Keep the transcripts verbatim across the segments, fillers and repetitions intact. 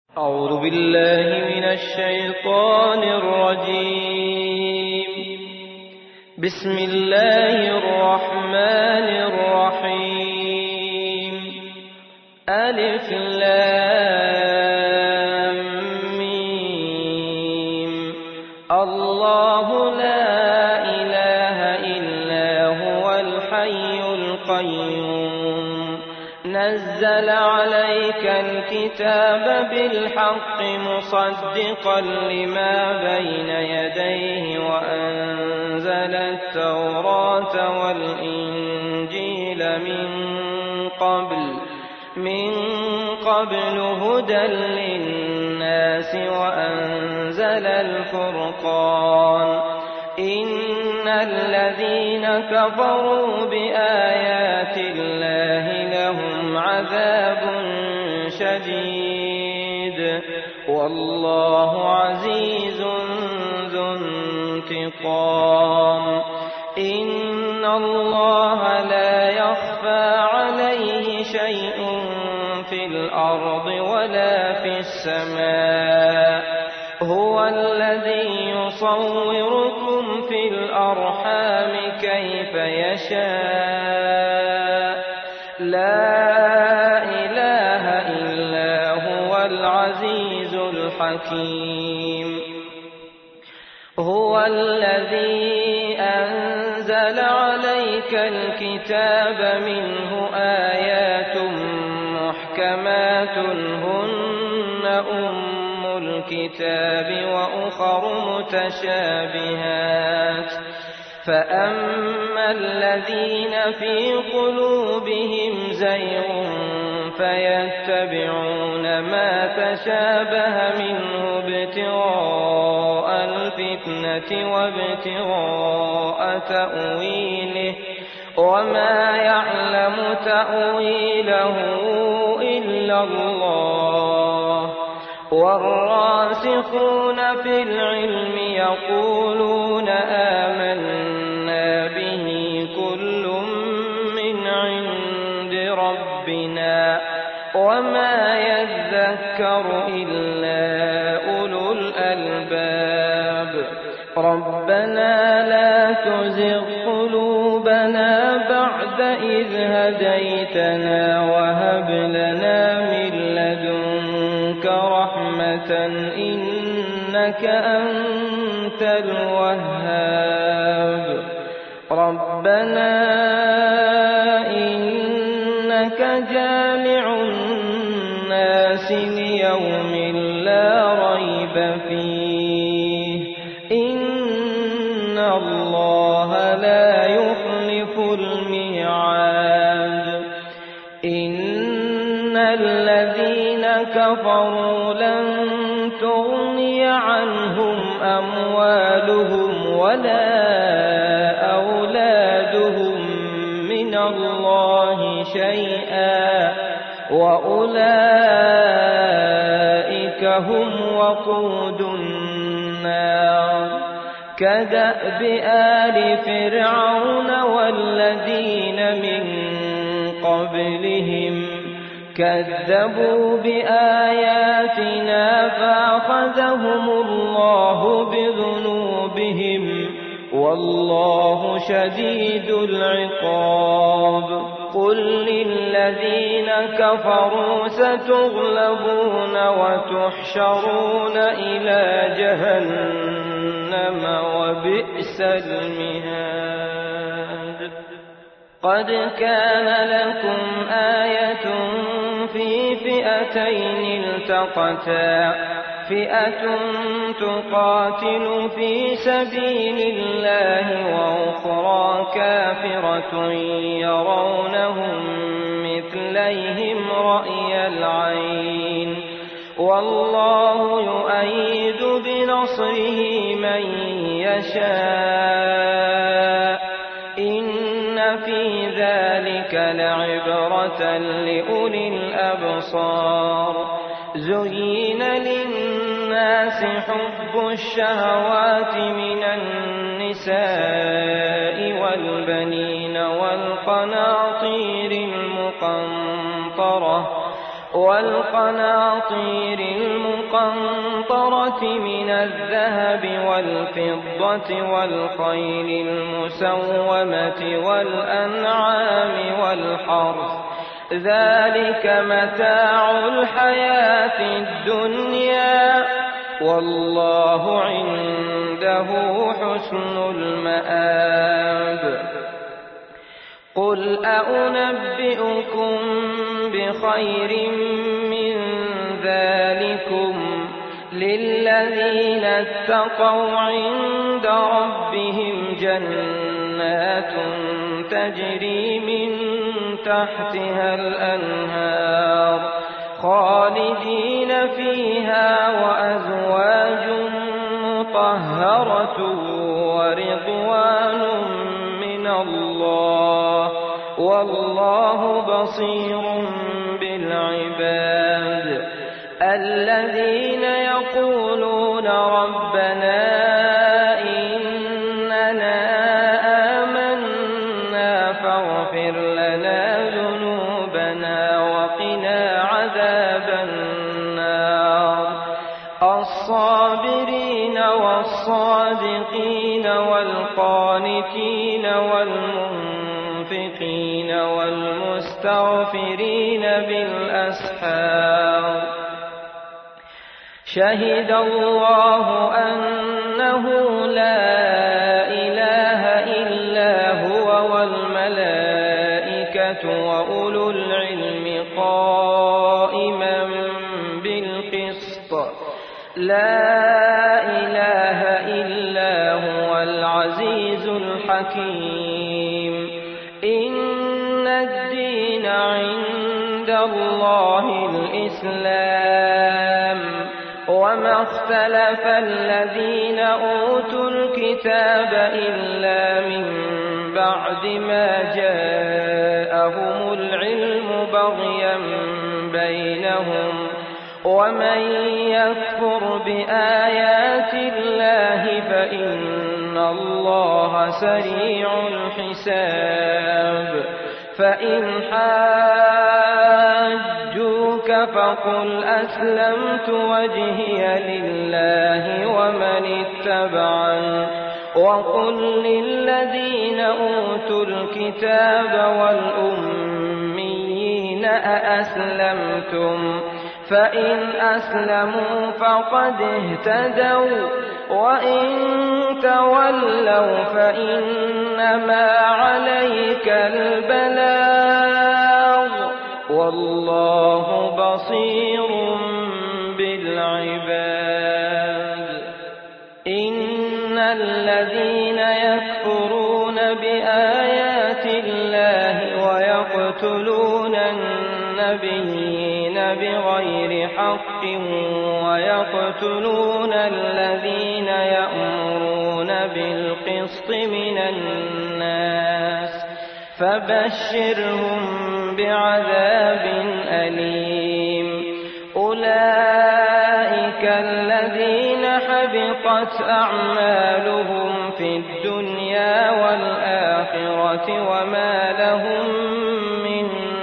أعوذ بالله من الشيطان الرجيم. بسم الله الرحمن الرحيم. ألف لام ميم. الله لا إله إلا هو الحي القيوم. نزل عليك الكتاب بالحق مصدقا لما بين يديه وأنزل التوراة والإنجيل من قبل من قبل هدى للناس وأنزل الفرقان. إن الذين كفروا بآيات الله لهم عذاب شديد والله عزيز ذو انتقام. إن الله لا يخفى عليه شيء في الأرض ولا في السماء. هو الذي يصوركم في الأرحام كيف يشاء. لا إله إلا هو العزيز الحكيم. هو الذي أنزل عليك الكتاب منه آيات محكمات هن أم الكتاب وأخر متشابهات. فأما الذين في قلوبهم زيغ فيتبعون ما تشابه منه ابتغاء الفتنة وابتغاء تأويله وما يعلم تأويله إلا الله. والراسخون في العلم يقولون آمنا به كل من عند ربنا وما يذكر إلا أولو الألباب. ربنا لا تزغ قلوبنا بعد إذ هديتنا وهب لنا من لدنك رحمة إنك أنت الوهاب. ربنا إنك جامع الناس ليوم لا ريب فيه إن الله لا يخلف الميعاد. إن الذين كفروا لن تغني عنهم أموالهم ولا أولادهم من الله شيئا وأولئك هم وقود النار. كدأب آل فرعون والذين من قبلهم كذبوا بآياتنا فأخذهم الله بذنوبهم والله شديد العقاب. قل للذين كفروا ستغلبون وتحشرون إلى جهنم وبئس المهاد. قد كان لكم آية في فئتين التقتا فئة تقاتل في سبيل الله وأخرى كافرة يرونهم مثليهم رأي العين والله يؤيد بنصره من يشاء. إن في ذلك لعبرة لأولي الأبصار. زين للناس حب الشهوات من النساء والبنين والقناطير المقنطرة والقناطير المقنطرة من الذهب والفضة والخيل المسومة والأنعام والحرث ذلك متاع الحياة الدنيا والله عنده حسن المآب. قل أنبئكم بخير من ذلكم للذين اتقوا عند ربهم جنات تجري من تحتها الأنهار خالدين فيها وأزواج مطهرة ورضوان من الله والله بصير بالعباد. الذين يقولون ربنا إننا آمنا فاغفر لنا ذنوبنا وقنا عذاب النار. الصابرين والصادقين والقانتين والمنفقين والمستغفرين بالأسحار شهد الله أنه لا إله إلا هو والملائكة وأولو العلم قائما بالقسط لا إله إلا هو العزيز الحكيم. إن الدين عند الله الإسلام وما اختلف الذين أوتوا الكتاب إلا من بعد ما جاءهم العلم بغيا بينهم ومن يكفر بآيات الله فإن الله سريع الحساب. فإن حاجوك فقل أسلمت وجهي لله ومن اتبعني وقل للذين أوتوا الكتاب والأميين أأسلمتم فإن أسلموا فقد اهتدوا وإن تولوا فإنما عليك البلاغ والله بصير بالعباد. إن الذين يكفرون بآيات الله ويقتلون النبيين بغير حق ويقتلون الذين يأمرون بالقسط من الناس فبشرهم بعذاب أليم. أولئك الذين حبطت أعمالهم في الدنيا والآخرة وما لهم من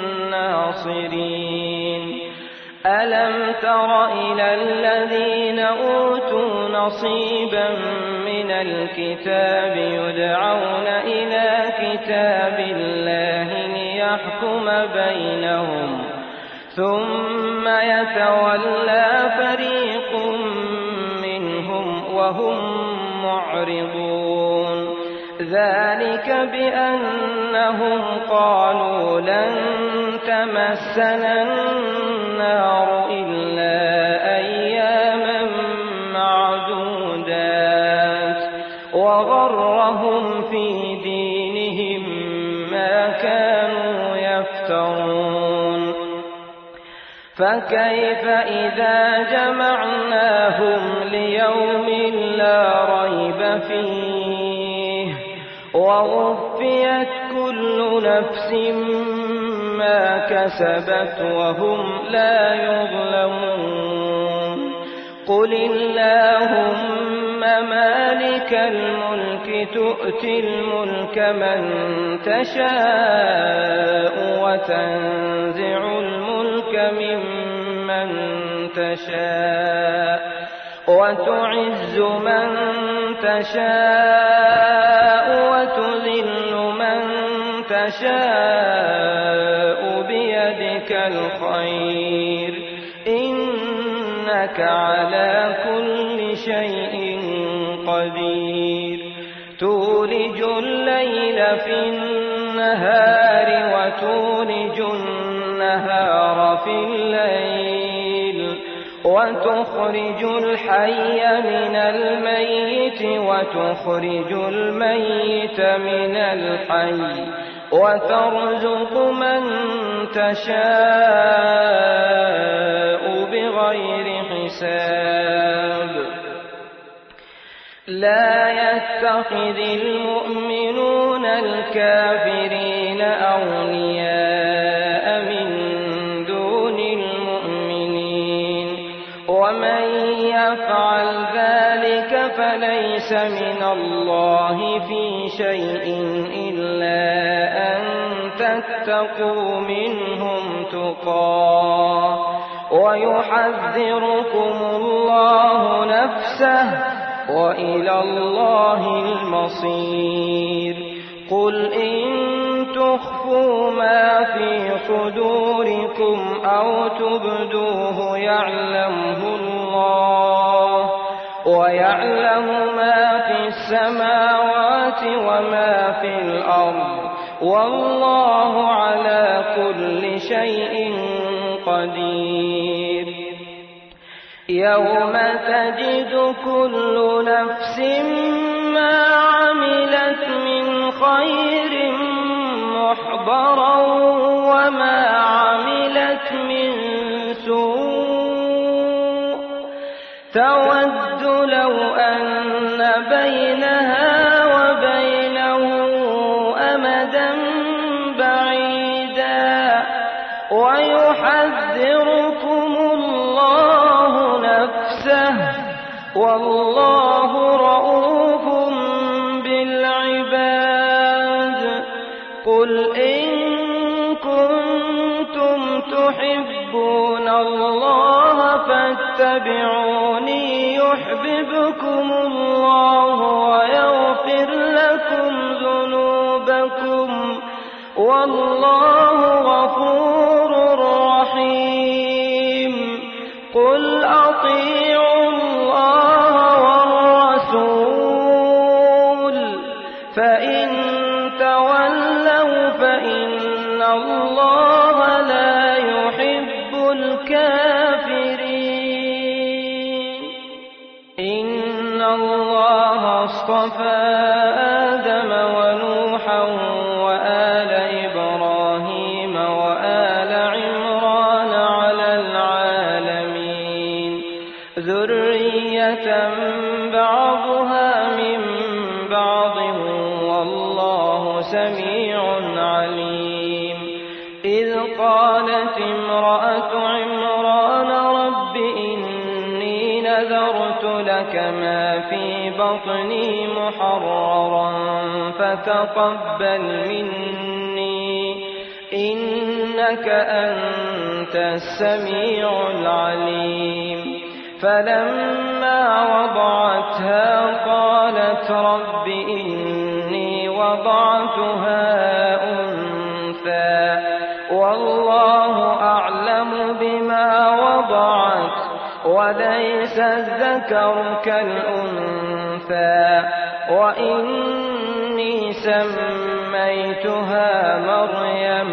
ناصرين. ألم تر إلى الذين أوتوا نصيبا من الكتاب يدعون إلى كتاب الله ليحكم بينهم ثم يتولى فريق منهم وهم معرضون. ذلك بأنهم قالوا لن تمسنا النار إلا أياما معدودات وغرهم في دينهم ما كانوا يفترون. فكيف إذا جمعناهم ليوم لا ريب فيه ووفيت كل نفس ما كسبت وهم لا يظلمون. قل اللهم مالك الملك تؤتي الملك من تشاء وتنزع الملك ممن من تشاء وتعز من تشاء وتذل من تشاء بيدك الخير إنك على كل شيء قدير تولج الليل في النهار وتولج النهار في الليل وتخرج الحي من الميت وتخرج الميت من الحي وترزق من تشاء بغير حساب لا يتخذ المؤمنون الكافرين أولياء من دون المؤمنين ومن يفعل ذلك فليس من الله في شيء إلا أن تتقوا منهم تقاه ويحذركم الله نفسه وإلى الله المصير قل إن تخفوا ما في صدوركم أو تبدوه يعلمه الله ويعلم ما في السماوات وما في الأرض والله على كل شيء قدير يوم تجد كل نفس ما عملت من خير محضرا وما عملت من سوء تود لو أن بينها وبينه أمدا بعيدا ويحذركم الله نفسه والله رؤوف بالعباد قل إن كنتم تحبون الله فاتبعوني يحببكم الله ويغفر لكم ذنوبكم والله غفور رحيم قل أطيعوا الله والرسول فإن تولوا فإن الله لا يحب الكافرين إن الله اصطفى آدم ونوحا وآل إبراهيم وآل عمران على العالمين ذرية بعضها من بعض والله سميع عليم إذ قالت امرأة عمران رب إني نذرت لك ما في بطني محررا فتقبل مني إنك أنت السميع العليم فلما وضعتها قالت رب إني وضعتها أنثى والله أعلم بما وضعت وليس الذكر كالأنثى وإني سميتها مريم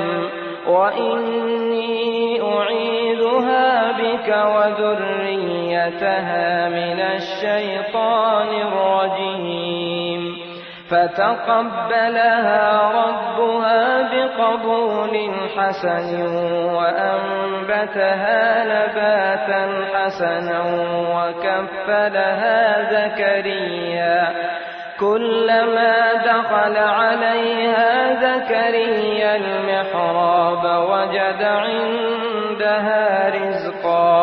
وإني أعيذها بك وذريتها من الشيطان الرجيم فتقبلها ربها بقبول حسن وأنبتها نباتا حسنا وكفلها زكريا كلما دخل عليها زكريا المحراب وجد عندها رزقا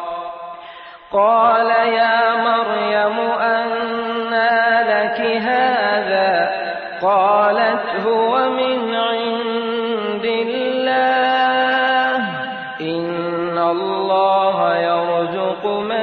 قال يا مريم أنى لك هذا قالت هو من عند الله إن الله يرزق من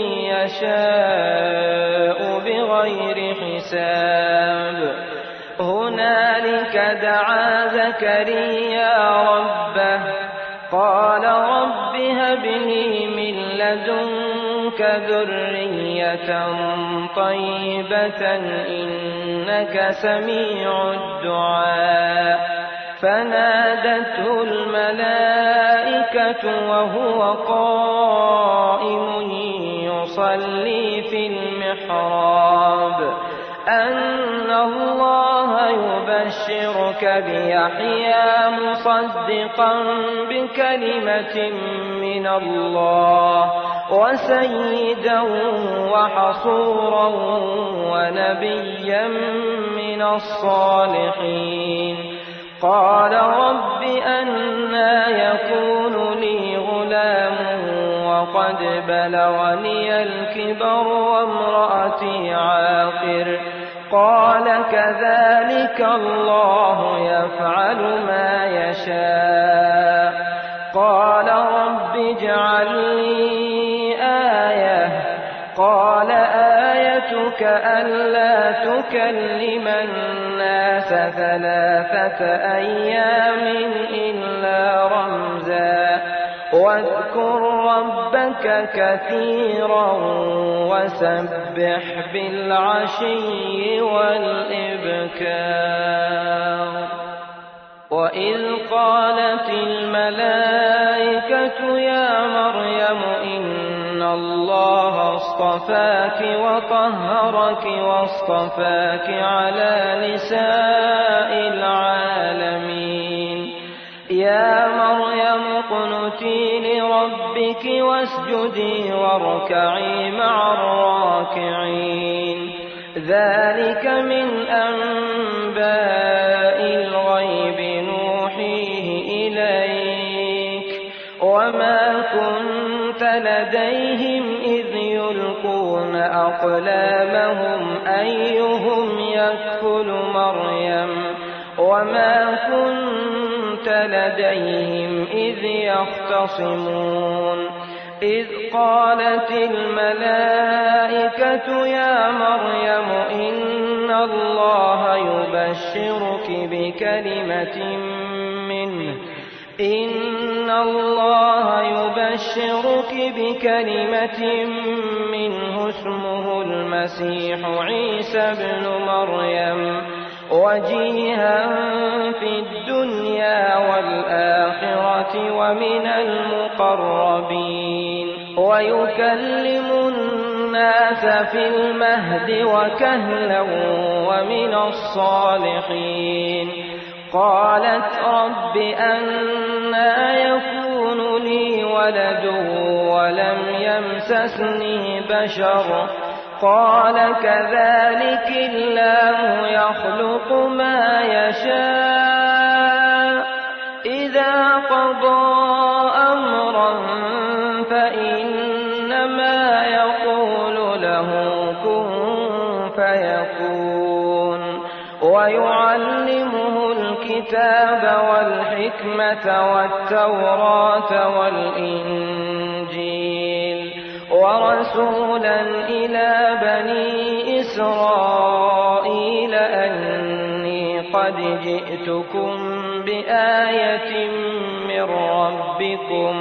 يشاء بغير حساب هنالك دعا زكريا ربه قال رب هب لي من لدنك ذرية طيبة إنك سميع الدعاء فنادته الملائكة وهو قائم يصلي في المحراب أن الله يبشرك بيحيى مصدقا بكلمة من الله وسيدا وحصورا ونبيا من الصالحين قال رب أنى يكون لي غلام وقد بلغني الكبر وامرأتي عاقر قال كذلك الله يفعل ما يشاء قال رب اجعل لي آية قال آيتك ألا تكلم الناس ثلاثة أيام إلا رمزا واذكر ربك كثيرا وسبح بالعشي والإبكار وإذ قالت الملائكة يا مريم إن الله اصطفاك وطهرك واصطفاك على نساء العالمين يا مريم اقنتي لربك واسجدي واركعي مع الراكعين ذلك من أنباء الغيب نوحيه إليك وما كنت لديهم إذ يلقون أقلامهم أيهم يكفل مريم وما كنت لديهم إذ يختصمون إذ قالت الملائكة يا مريم إن الله يبشرك بكلمة منه إن الله يبشرك بكلمة منه اسمه المسيح عيسى ابن مريم وجيها في الدنيا والآخرة ومن المقربين ويكلم الناس في المهد وكهلا ومن الصالحين قالت رب أنى يكون لي ولد ولم يمسسني بشر قال كذلك الله يخلق ما يشاء إذا قضى أمرا فإنما يقول له كن فيكون ويعلمه الكتاب والحكمة والتوراة والإنجيل ورسولا إلى بني إسرائيل أني قد جئتكم بآية من ربكم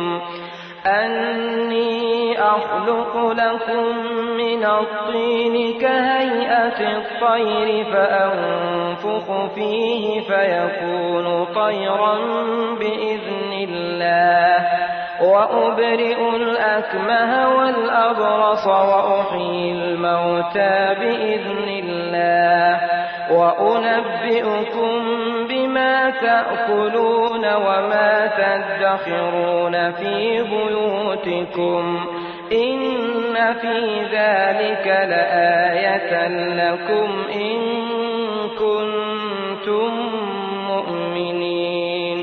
أني أخلق لكم من الطين كهيئة الطير فأنفخ فيه فيكون طيرا بإذن الله وأبرئ الأكمه والأبرص وأحيي الموتى بإذن الله وأنبئكم بما تأكلون وما تدخرون في بيوتكم إن في ذلك لآية لكم إن كنتم مؤمنين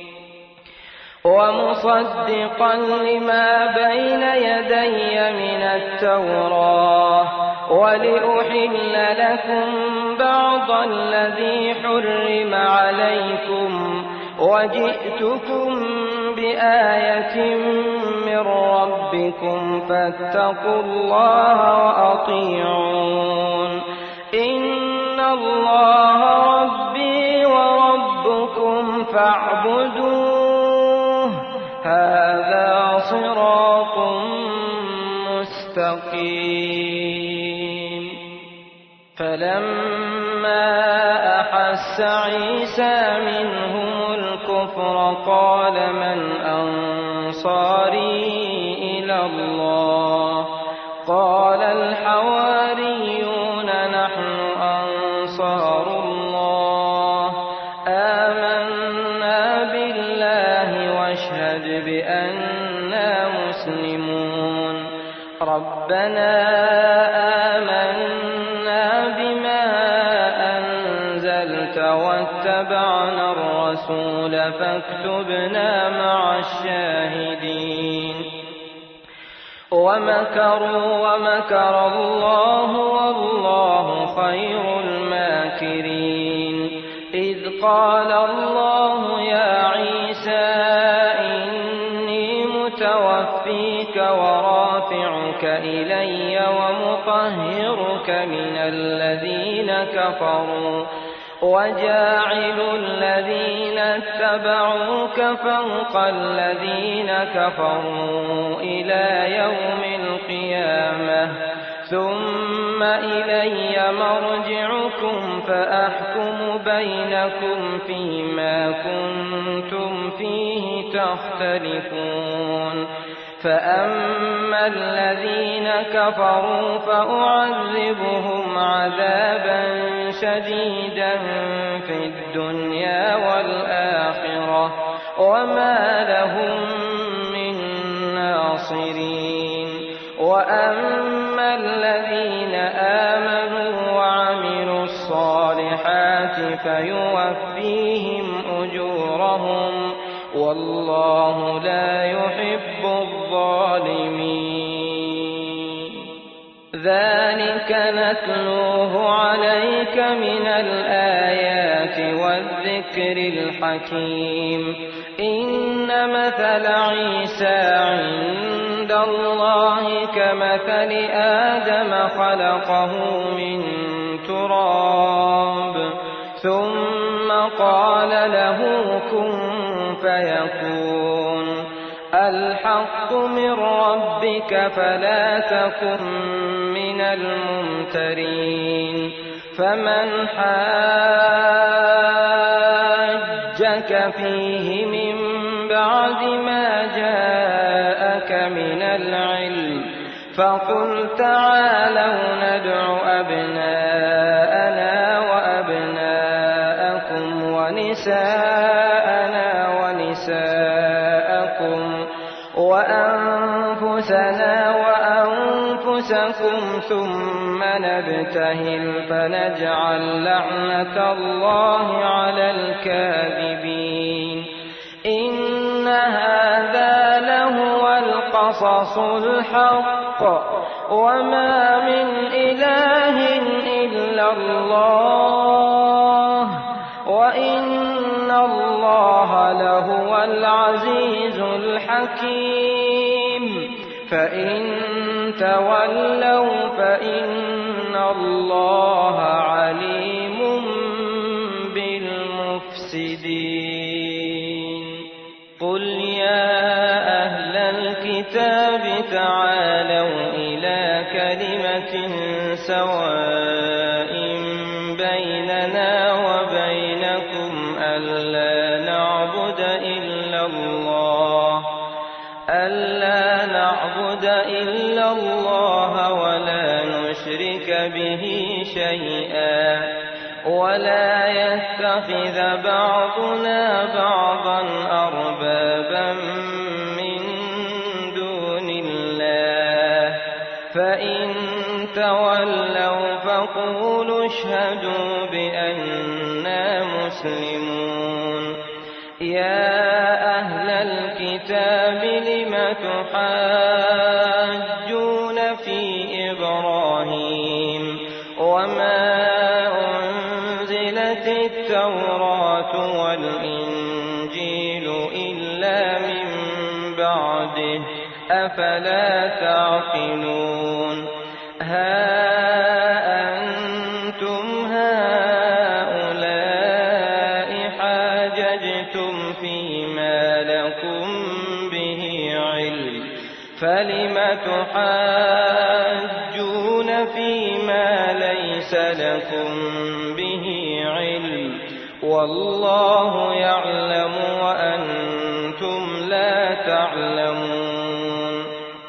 ومصدقا لما بين يدي من التوراة ولأحل لكم بعض الذي حرم عليكم وجئتكم بآية ربكم فاتقوا الله وأطيعون إن الله ربي وربكم فاعبدوه هذا صراط مستقيم فلما أحس عيسى منهم الكفر قال من أنصاري إلى الله قال الحواريون نحن أنصار الله آمنا بالله واشهد بأننا مسلمون ربنا آمنا بما أنزلت واتبعنا الرسول فاكتبنا مع الشاهدين ومكروا ومكر الله والله خير الماكرين إذ قال الله يا عيسى إني متوفيك ورافعك إلي ومطهرك من الذين كفروا وجاعل الذين اتبعوك فوق الذين كفروا إلى يوم القيامة ثم إلي مرجعكم فأحكم بينكم فيما كنتم فيه تختلفون فأما الذين كفروا فأعذبهم عذابا شديدا في الدنيا والآخرة وما لهم من ناصرين وأما الذين آمنوا وعملوا الصالحات فيوفيهم أجورهم والله لا يحب الظالمين ذلك نتلوه عليك من الآيات والذكر الحكيم إن مثل عيسى عند الله كمثل آدم خلقه من تراب ثم قال له كن فيكون الحق من ربك فلا تكن من الممترين فمن حاجك فيه من بعد ما جاءك من العلم فقل تعالوا ندع أبناءنا وأبناءكم ونساءنا ونساءكم وأنفسنا وأنفسكم ثم نبتهل فنجعل لعنة الله على الكاذبين إن هذا لهو القصص الحق وما من إله إلا الله وإن الله لهو العزيز الحكيم فإن تولوا فإن الله عليم بالمفسدين قل يا أهل الكتاب تعالوا إلى كلمة سواء بيننا وبينكم ألا نعبد إلا الله ألا نعبد إلا الله ولا نشرك به شيئا ولا يتخذ بعضنا بعضا أربابا من دون الله فإن تولوا فقولوا اشهدوا بأننا مسلمون يا أهل الكتاب لم تحاجون في إبراهيم وما أنزلت التوراة والإنجيل إلا من بعده أفلا تعقلون ها أنتم هؤلاء حاججتم فيما لكم به علم فلم تحاجون فيما ليس لكم به علم والله يعلم وأنتم لا تعلمون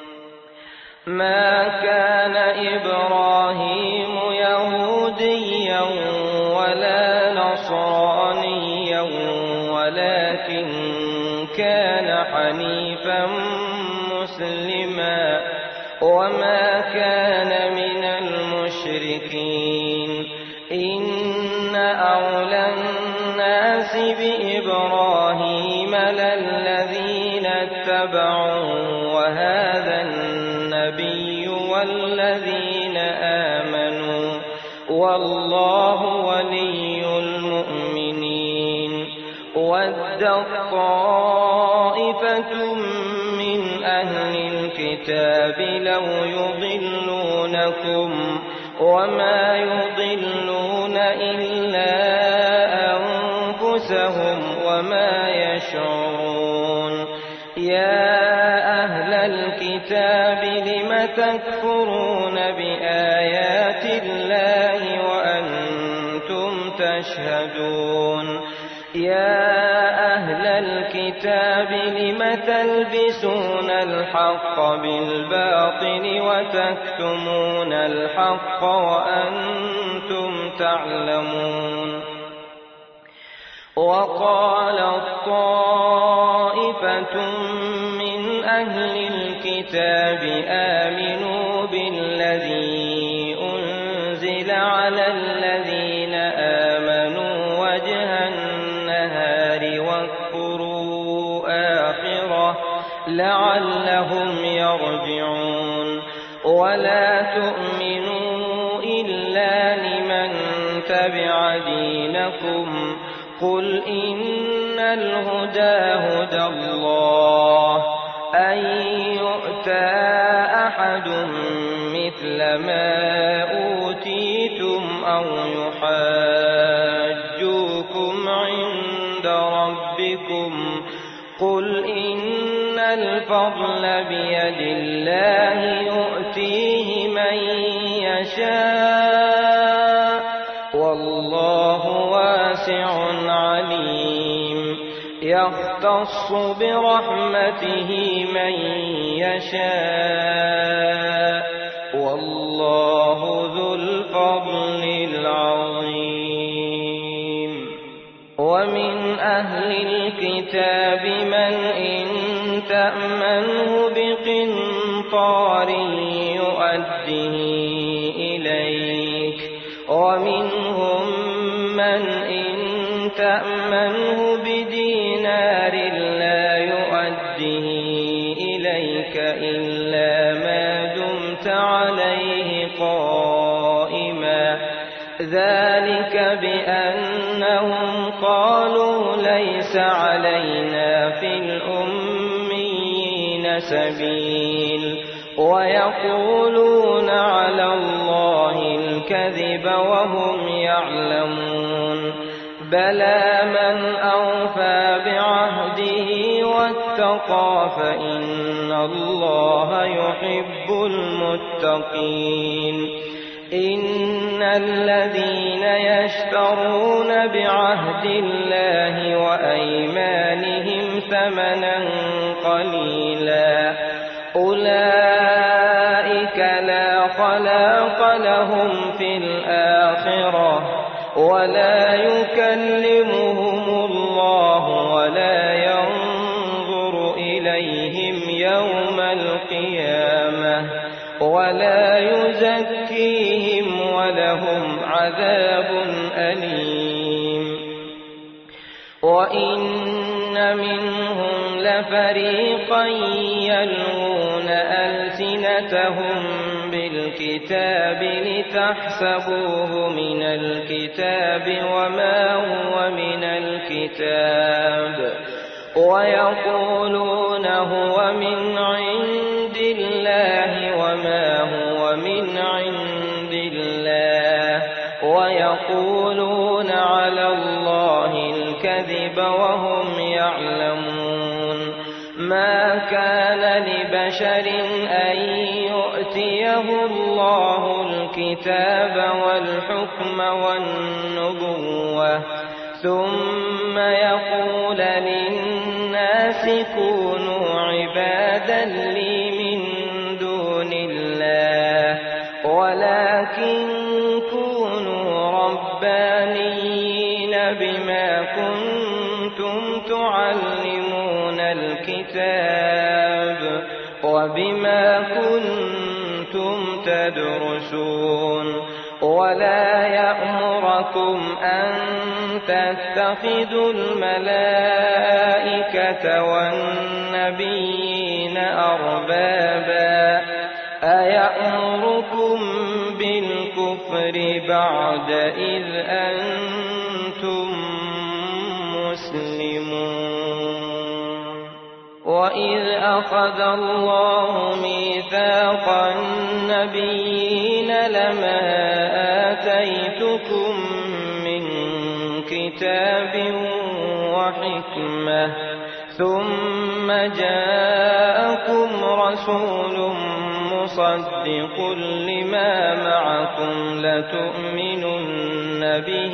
ما كان إبراهيم يهوديا ولا نصرانيا ولكن كان حنيفا مسلما وما كان من المشركين إن أولى الناس بإبراهيم للذين اتبعوا وهذا النبي والذين آمنوا والله ولي المؤمنين ودت طائفة من أهل الكتاب لو يضلونكم وما يضلون إلا أنفسهم وما يشعرون يا أهل الكتاب لم تكفرون بآيات الله وأنتم تشهدون يا أهل الكتاب لم تلبسون الحق بالباطل وتكتمون الحق وأنتم تعلمون وقالت طائفة من أهل الكتاب آمنوا بالذي أنزل على الذين آمنوا وجه النهار واكفروا آخره لعلهم يرجعون ولا تؤمنوا إلا لمن تبع دينكم قل إن الهدى هدى الله أن يؤتى أحد مثل ما أوتيتم أو يحاجوكم عند ربكم قل إن الفضل بيد الله يؤتيه من يشاء والله واسع عليم يختص برحمته من يشاء والله ذو الفضل العظيم ومن أهل الكتاب من إن تأمنه بقنطار يؤده إليك ومنهم من إن تأمنه بدينار لا يؤده إليك إلا ما دمت عليه قائما ذلك بأنهم قالوا ليس علينا في الأميين سبيل ويقولون على الله الكذب وهم يعلمون بلى من أوفى بعهده واتقى فإن الله يحب المتقين إن الذين يشترون بعهد الله وأيمانهم ثمنا قليلا أولئك لا خلاق لهم في الآخرة ولا يكلمهم الله ولا ينظر إليهم يوم القيامة ولا يزكيهم ولهم عذاب أليم وإن منهم لفريقا يلوون ألسنتهم بالكتاب لتحسبوه من الكتاب وما هو من الكتاب ويقولون هو من عند كان لبشر أن يؤتيه الله الكتاب والحكم والنبوة ثم يقول للناس كونوا عبادا لي من دون الله ولكن كونوا ربانيين بما كنتم تعلمون الكتاب وبما كنتم تدرسون ولا يأمركم أن تتخذوا الملائكة والنبيين أربابا أيأمركم بالكفر بعد إذ أنتم مسلمون وإذ أخذ الله ميثاق النبيين لما آتيتكم من كتاب وحكمة ثم جاءكم رسول مصدق لما معكم لتؤمنن به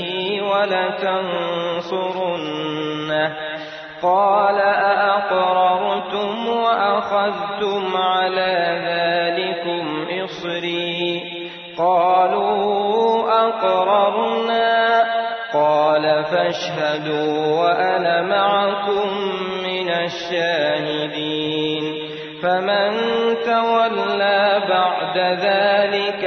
ولتنصرنه قال أأقررتم وأخذتم على ذلكم إصري قالوا أقررنا قال فاشهدوا وأنا معكم من الشاهدين فمن تولى بعد ذلك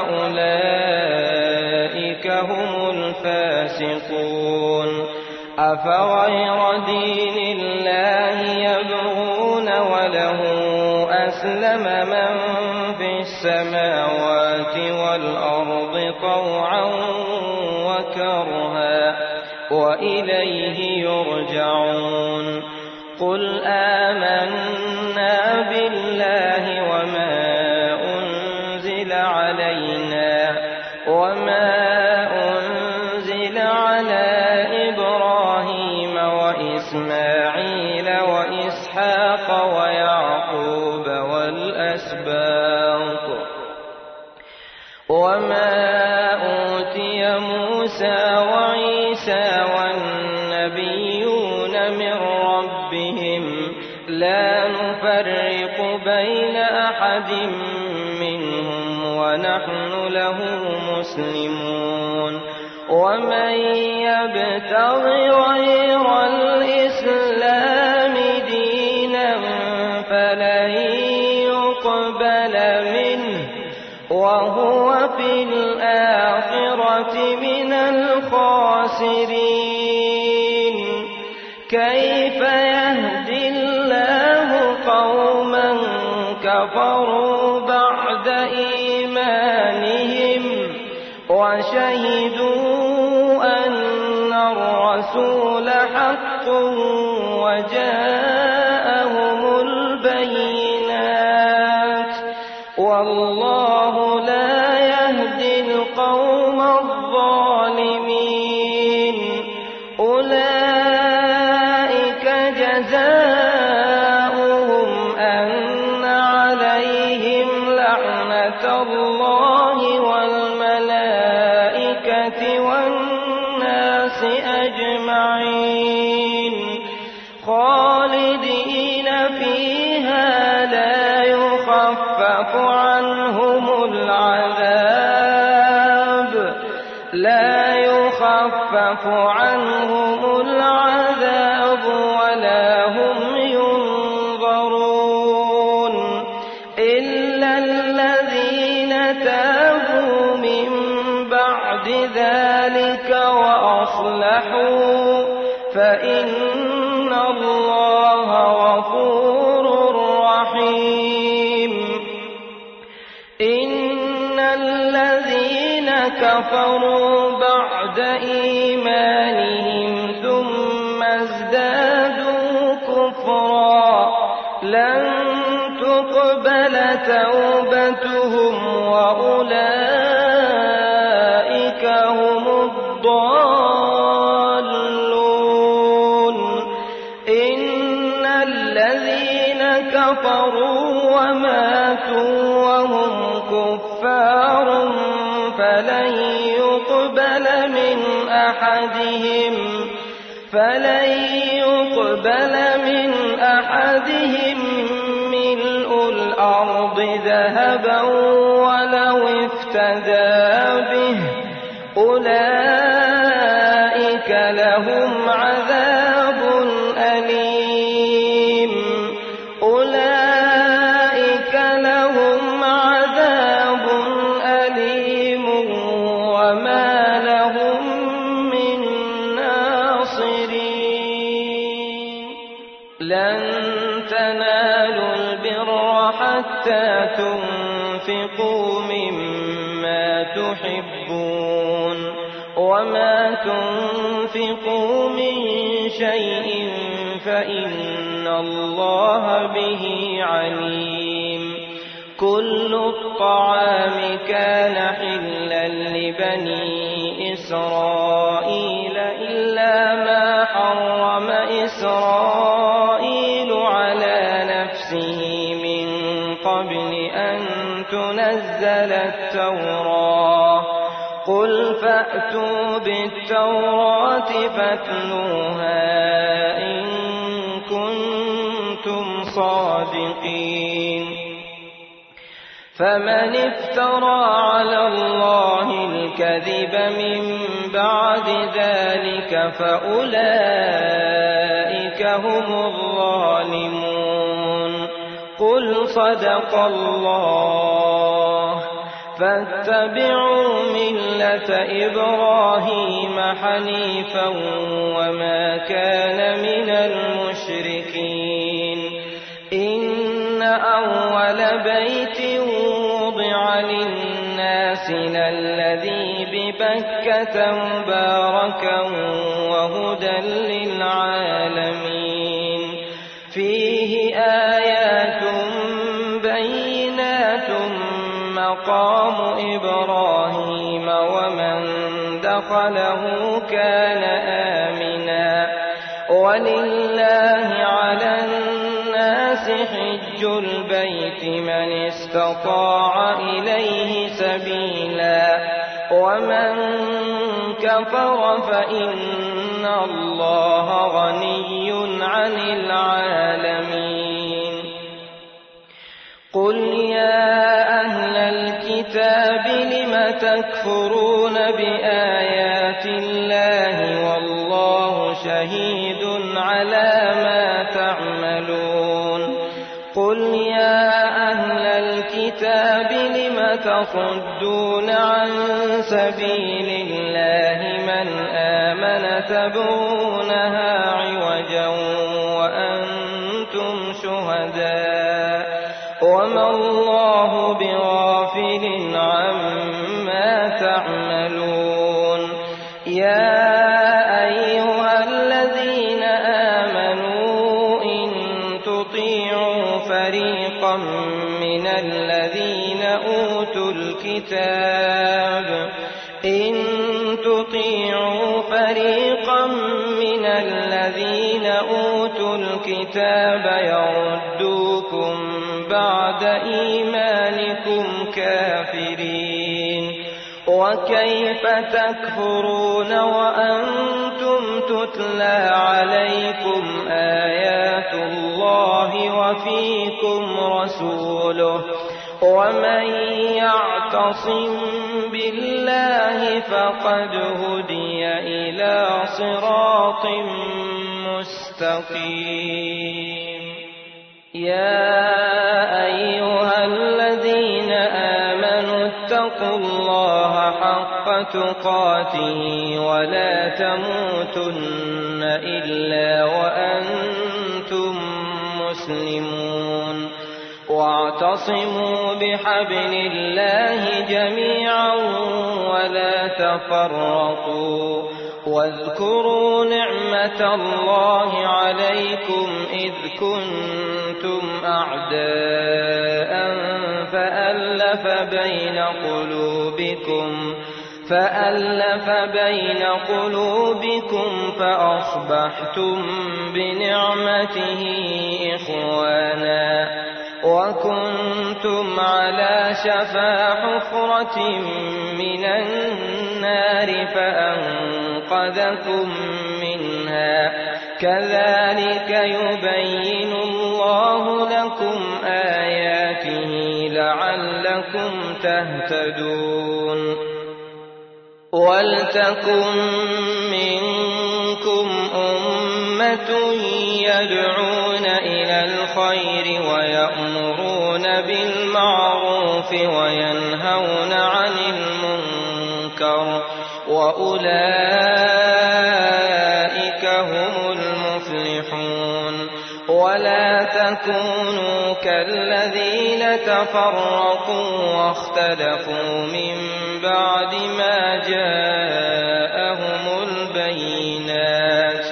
فأولئك هم الفاسقون أفغير دين الله يبغون وله أسلم من في السماوات والأرض طوعا وكرها وإليه يرجعون قل آمنا بالله وما أنزل علينا وما أنزل على إبراهيم وإسماعيل وإسحاق ويعقوب والأسباط وما أوتي موسى وعيسى والنبيون من ربهم لا نفرق بين أحد منهم ونحن له مسلمون ومن يبتغ غير الإسلام دينا فلن يقبل منه وهو في الآخرة من الخاسرين كيف يهدي الله قوما كفروا بعد إيمانهم وشهدوا أن الرسول حق وجاءهم البينات والله لا يهدي القوم الظالمين أولئك جزاؤهم أن عليهم لعنة الله والملائكة والناس أجمعين خالدين فيها لا يخفف عنهم العذاب لا يخفف عنهم العذاب ولا هم ينظرون إلا الذين تابوا من بعد ذلك وأصلحوا فإن الله غفور رحيم إن الذين كفروا بعد إيمانهم ثم ازدادوا كفرا لن تقبل توبتهم وأولئك هم الضالون إن الذين كفروا وماتوا وهم كفار فلن يقبل من أحدهم فلن يقبل من أحدهم ملء الأرض ذهبا ولو افتدى به أولئك لهم عذاب أليم أولئك لهم عذاب أليم وما لهم من ناصرين لن تنالوا البر حتى تنفقوا مما تحبون وما تنفقوا من شيء فإن الله به عليم كل الطعام كان حلا لبني إسرائيل إلا ما حرم إسرائيل على نفسه من قبل أن تنزل التوراة قل فأتوا بالتوراة فاتلوها إن كنتم صادقين فمن افترى على الله الكذب من بعد ذلك فأولئك هم الظالمون قل صدق الله فاتبعوا ملة إبراهيم حنيفا وما كان من المشركين إن أول بيت وضع للناس للذي ببكة مباركا وهدى للعالمين فيه آيات بينات مقام إبراهيم ومن دخله كان آمنا ولله على الناس حج البيت من استطاع إليه سبيلا ومن كفر فإن الله غني عن العالمين قل يا أهل الكتاب لم تكفرون بآيات الله والله شهيد على ما تعملون قل يا أهل الكتاب لم تصدون عن سبيل الله من آمن تبغونها عوجا وأنتم شهداء وما الله بغافل عما تعملون يا أيها الذين آمنوا إن تطيعوا فريقا من الذين أوتوا الكتاب إن تطيعوا فريقا من الذين أوتوا الكتاب يردوكم بعد إيمانكم كافرين وكيف تكفرون وأنتم تتلى عليكم آيات الله وفيكم رسوله ومن يعتصم بالله فقد هدي إلى صراط مستقيم يا أيها الذين آمنوا اتقوا الله حق تقاته ولا تموتن إلا وأنتم مسلمون واعتصموا بحبل الله جميعا ولا تفرقوا واذكروا نعمة الله عليكم إذ كنتم أعداء فألف بين قلوبكم فألف بين قلوبكم فأصبحتم بنعمته إخوانا وكنتم على شفا حفرة من النار فأنقذكم منها كذلك يبين الله لكم آياته لعلكم تهتدون ولتكن منكم أمة يدعون إلى الخير ويأمرون بالمعروف وينهون عن المنكر وأولئك هم المفلحون ولا تكونوا كالذين تفرقوا واختلفوا من بعد ما جاءهم البينات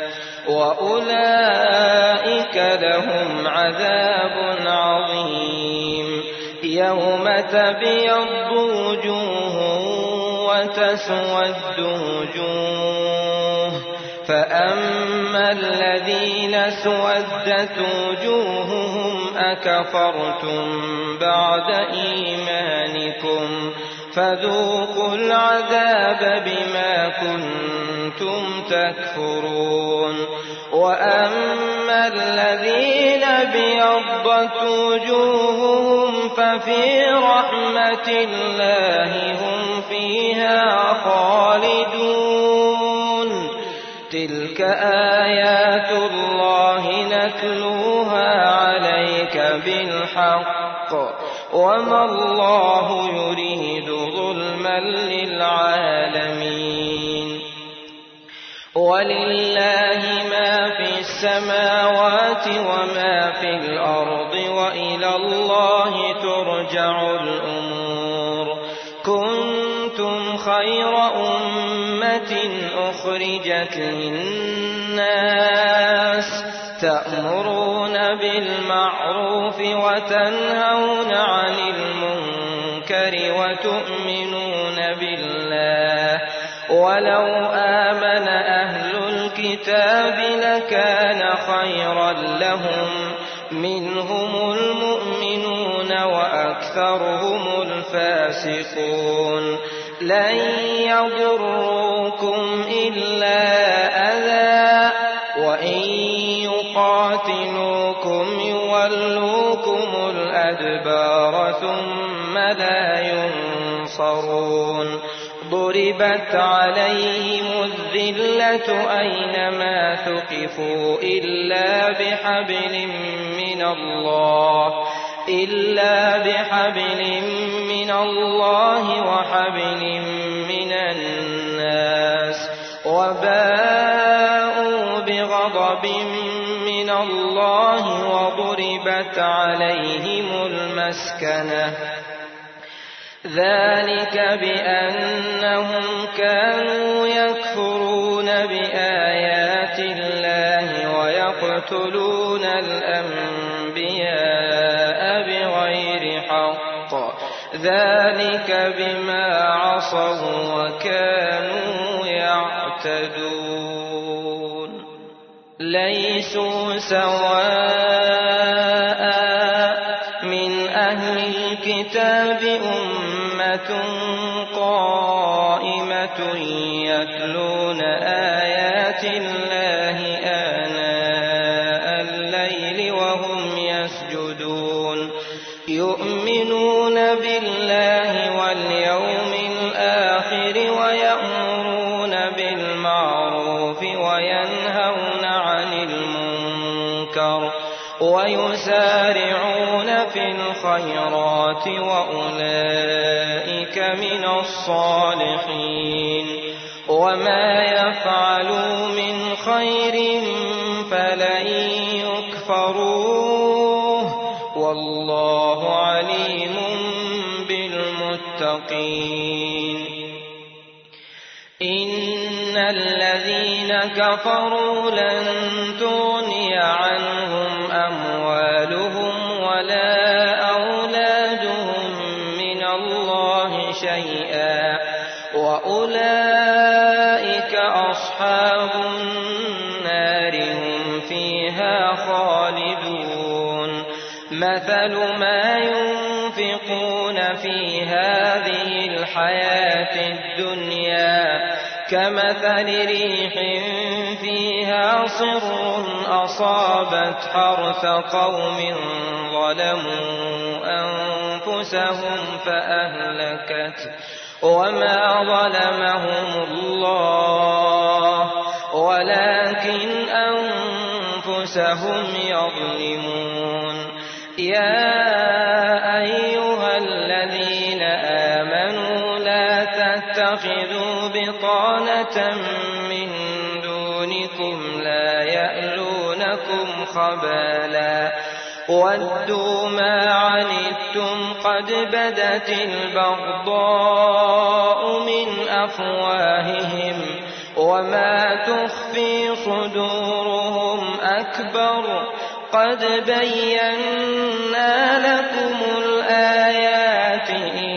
وأولئك لهم عذاب عظيم يوم تبيض وجوه وتسود وجوه فأما الذين اسودت وجوههم أكفرتم بعد إيمانكم فذوقوا العذاب بما كنتم تكفرون وأما الذين ابيضت وجوههم ففي رحمة الله هم فيها خالدون تلك آيات الله نتلوها عليك بالحق وما الله يريد ظلما للعالمين ولله ما في السماوات وما في الأرض وإلى الله ترجع الأمور كنتم خير أمة أخرجت للناس تأمرون بالمعروف وتنهون عن المنكر وتؤمنون بالله ولو آمن أهل الكتاب لكان خيرا لهم منهم المؤمنون وأكثرهم الفاسقون لن يضروكم إلا أذى وإن يقاتلوكم يولوكم الأدبار ثم لا ينصرون ضربت عليهم الذلة أينما ثقفوا إلا بحبل من الله إلا بحبل من الله وحبل من الناس وباءوا بغضب من الله وضربت عليهم المسكنة ذلك بأنهم كانوا يكفرون بآيات الله ويقتلون الأنبياء بغير حق ذلك بما عصوا وكانوا يعتدون ليسوا سواء من أهل الكتاب أمة قائمة يتلون آيات الله آناء الليل وهم يسجدون يؤمنون بالله واليوم الآخر ويأمرون بالمعروف وينهون عن المنكر ويسارعون في الخيرات وأولئك من الصالحين وما يفعلوا من خير فلن يكفروه والله عليم بالمتقين إن الذين كفروا لن تغني عنهم أموالهم ولا أولادهم من الله شيئا وأولئك أصحاب النار هم فيها خالدون مثل ما ينفقون في هذه الحياة الدنيا كمثل ريح فيها صر أصابت حرث قوم ظلموا أنفسهم فأهلكت وما ظلمهم الله ولكن أنفسهم يظلمون. يا أيها الذين آمنوا لا تتخذوا بطانة من دونكم لا يألونكم خبالا ودوا ما عنتم قد بدت البغضاء من أفواههم وما تخفي صدورهم أكبر قد بينا لكم الآيات إن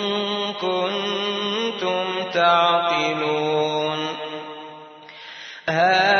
كنتم تعقلون. ها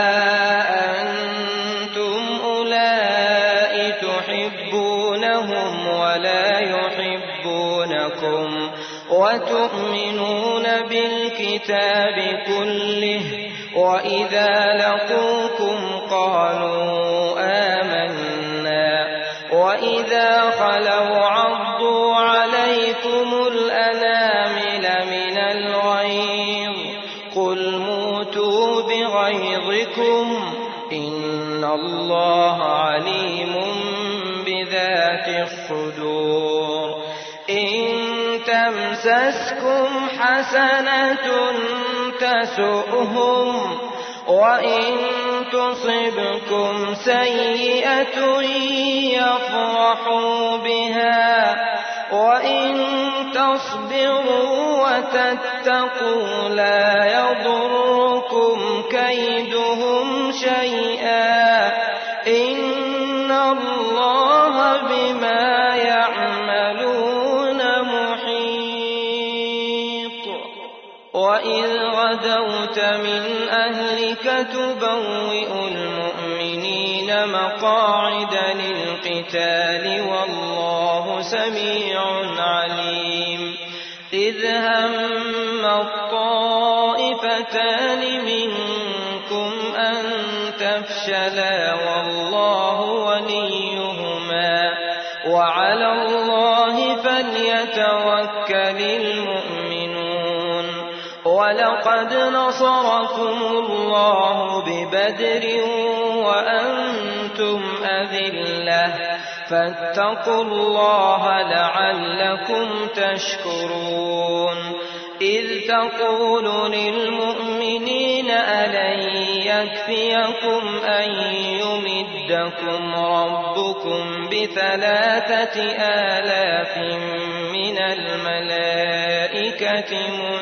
أنتم أولئك تحبونهم ولا يحبونكم وتؤمنون بالكتاب كله وإذا لقوكم قالوا آمنا وإذا خلوا عضوا عليكم الأنامل من الغيظ قل موتوا بغيظكم إن الله عليم بذات الصدور. إن تمسسكم حسنة تسؤهم وإن تصبكم سيئة يفرحوا بها وإن تصبروا وتتقوا لا يضركم كيدهم شيئا إن الله بما يعملون محيط. وإذ غدوت من أهلك تبوئ المؤمنين مقاعد للقتال والله سميع عليم. إذ هم الطائفتان منكم أن تفشلا والله وليهما وعلى الله فليتوكل المؤمنون. ولقد نصركم الله ببدر وأنتم أذلة فاتقوا الله لعلكم تشكرون. إذ تقول للمؤمنين ألن يكفيكم أن يمدكم ربكم بثلاثة آلاف من الملائكة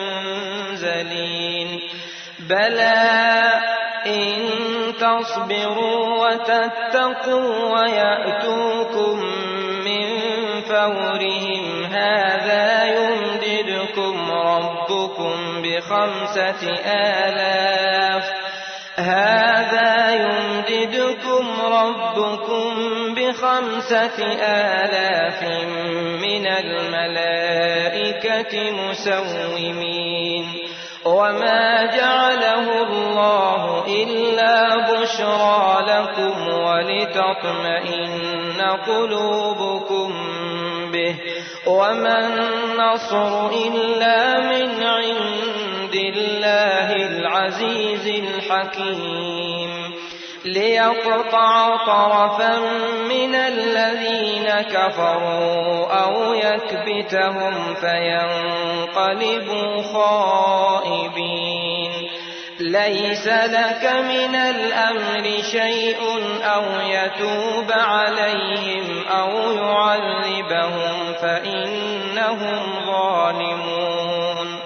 منزلين بلى إن تصبروا وتتقوا ويأتوكم من فورهم هذا يمددكم ربكم بخمسة آلاف هذا يمددكم ربكم بخمسة آلاف من الملائكة مسومين. وما جعله الله إلا بشرى لكم ولتطمئن قلوبكم به وما النصر إلا من عند الله العزيز الحكيم. ليقطع طرفا من الذين كفروا أو يكبتهم فينقلبوا خائبين. ليس لك من الأمر شيء أو يتوب عليهم أو يعذبهم فإنهم ظالمون.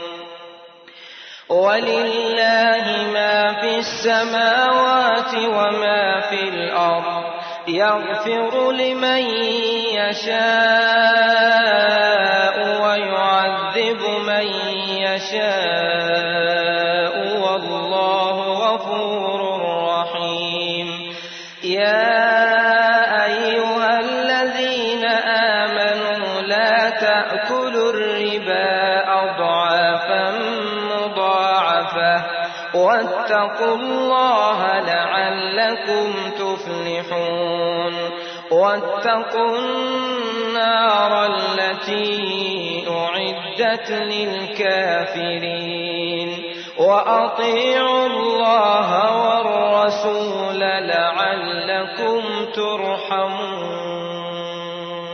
ولله ما في السماوات وما في الأرض يغفر لمن يشاء ويعذب من يشاء والله غفور رحيم. يا أيها الذين تأكلوا الربا أضعافا مضاعفة واتقوا الله لعلكم تفلحون واتقوا النار التي أعدت للكافرين وأطيعوا الله والرسول لعلكم ترحمون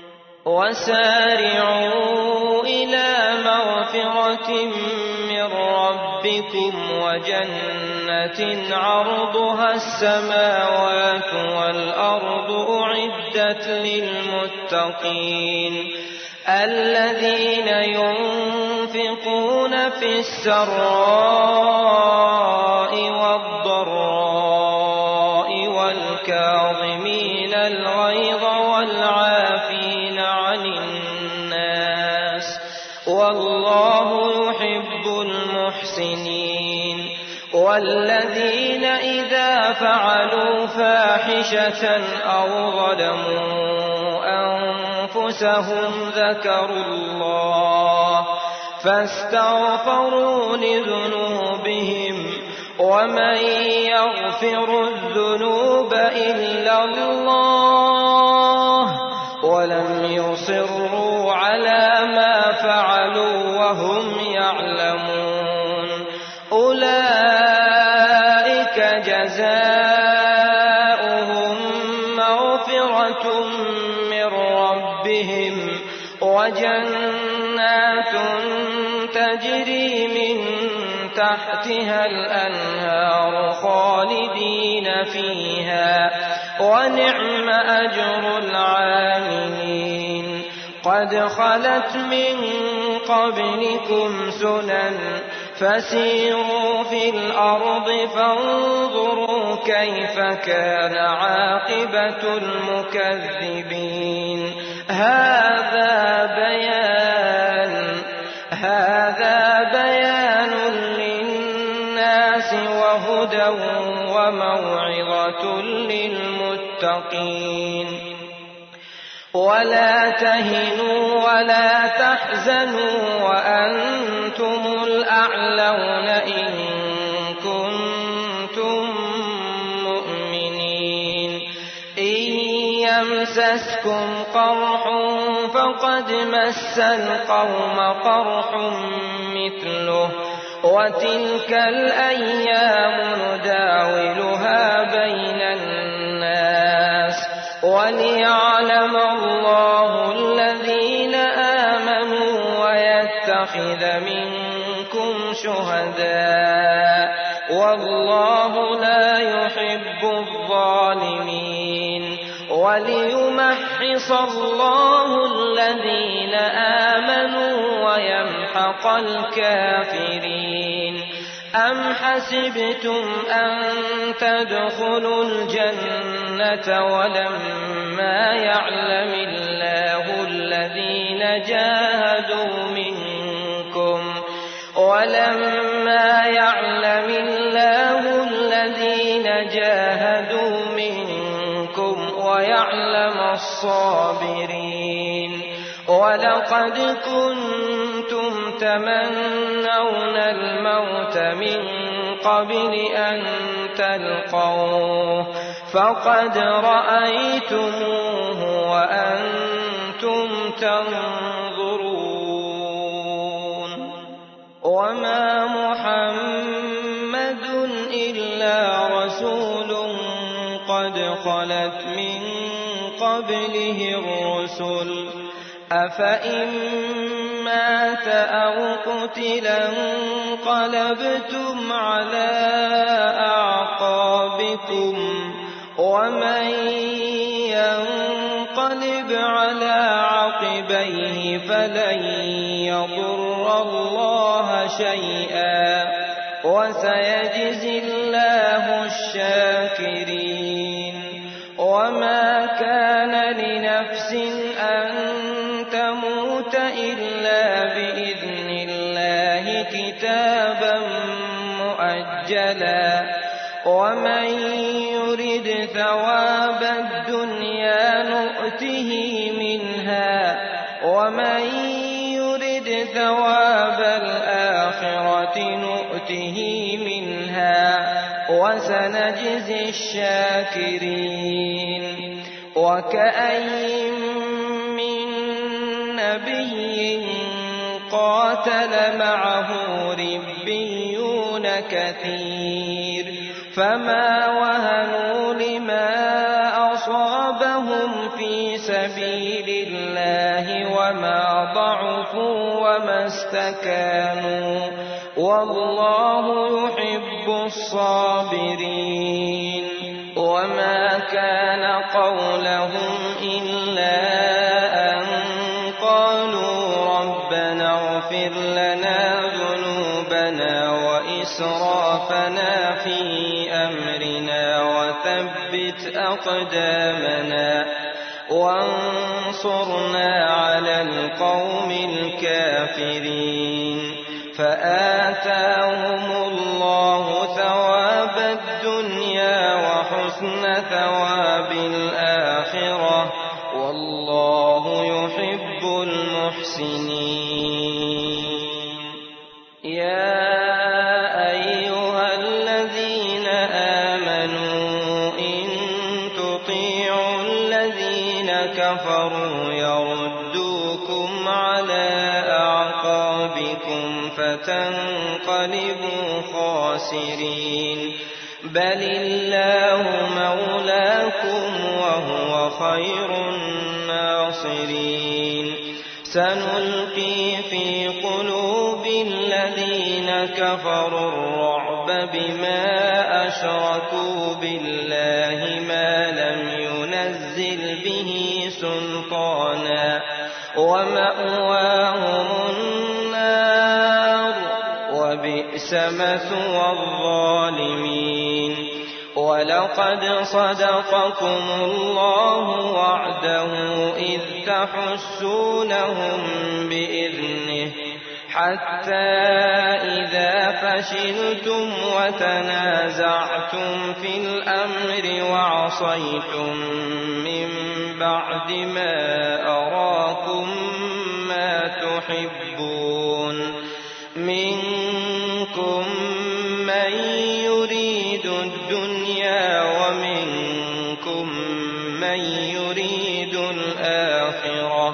وسارعوا إلى مغفرة من ربكم وجنة عرضها السماوات والأرض أعدت للمتقين الذين ينفقون في السراء والضراء والكاظمين الغيظ والعافين عن الناس والله يحب المحسنين والذين إذا فعلوا فاحشة أو ظلموا أنفسهم ذكروا الله فاستغفروا لذنوبهم ومن يغفر الذنوب إلا الله ولم يصروا على ما فعلوا وهم يعلمون أولئك جزاؤهم مغفرة من ربهم وجنات تجري من تحتها الأنهار خالدين فيها ونعم أجر العاملين قد خلت من قبلكم سنن فسيروا في الأرض فانظروا كيف كان عاقبة المكذبين هذا بيان هذا بيان للناس وهدى وموعظة للمتقين ولا تهنوا ولا تحزنوا وأنتم الأعلون إن كنتم مؤمنين إن يمسسكم قرح فقد مس القوم قرح مثله وتلك الأيام نداولها بين الناس وليعلم الله الذين آمنوا ويتخذ منكم شهداء والله لا يحب الظالمين وليمحص الله الذين آمنوا ويمحق الكافرين أم حسبتم أن تدخلوا الجنة ولما يعلم الله الذين جاهدوا منكم ولما يعلم الله الذين جاهدوا منكم ويعلم الصابرين ولقد كنتم تمنون الموت من قبل أن تلقوه فقد رأيتموه وأنتم تنظرون وما محمد إلا رسول قد خلت من قبله الرسل أفإن مات أو قتلا انقلبتم على أعقابكم ومن ينقلب على عقبيه فلن يضر الله شيئا وسيجزي الله الشاكرين وما كان لنفس أن تموت إلا بإذن الله كتابا مؤجلا ومن يرد ثواب الدنيا نؤته منها ومن يرد ثواب الآخرة نؤته منها وسنجزي الشاكرين وكأين من نبي قاتل معه ربيون كثير فما وهنوا لما أصابهم في سبيل الله وما ضعفوا وما استكانوا والله يحب الصابرين وما كان قولهم إلا أن قالوا ربنا اغفر لنا ذنوبنا وإسرافنا في أمرنا وثبت أقدامنا وانصرنا على القوم الكافرين فآتاهم الله ثواب الدنيا وحسن ثواب الآخرة والله يحب المحسنين يا أيها الذين آمنوا إن تطيعوا الذين كفروا يردوكم على أعقابكم فتنقلبوا خاسرين بل الله مولاكم وهو خير الناصرين سنلقي في قلوب الذين كفروا الرعب بما أشركوا بالله ما لم ينزل به سلطانا ومأواهم النار وبئس مثوى الظالمين ولقد صدقكم الله وعده إذ تحسونهم بإذنه حتى إذا فشلتم وتنازعتم في الأمر وعصيتم من بعد ما أراكم ما تحبون منكم من يريد الدنيا ومنكم من يريد الآخرة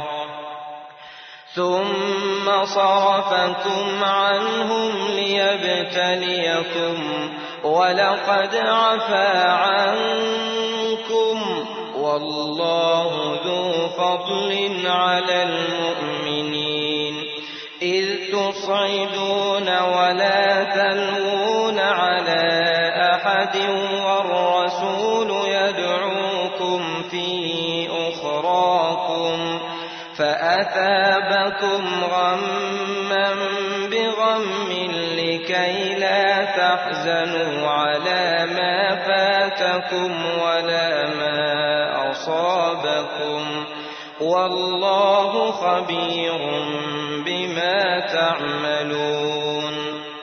ثم صرفكم عنهم ليبتليكم ولقد عفا عنكم والله ذو فضل على المؤمنين إذ تصعدون ولا تلوون على أحد والرسول يدعوكم في أخراكم فأثابكم غما بغم لكي لا تحزنوا على ما فاتكم ولا ما أصابكم والله خبير بما تعملون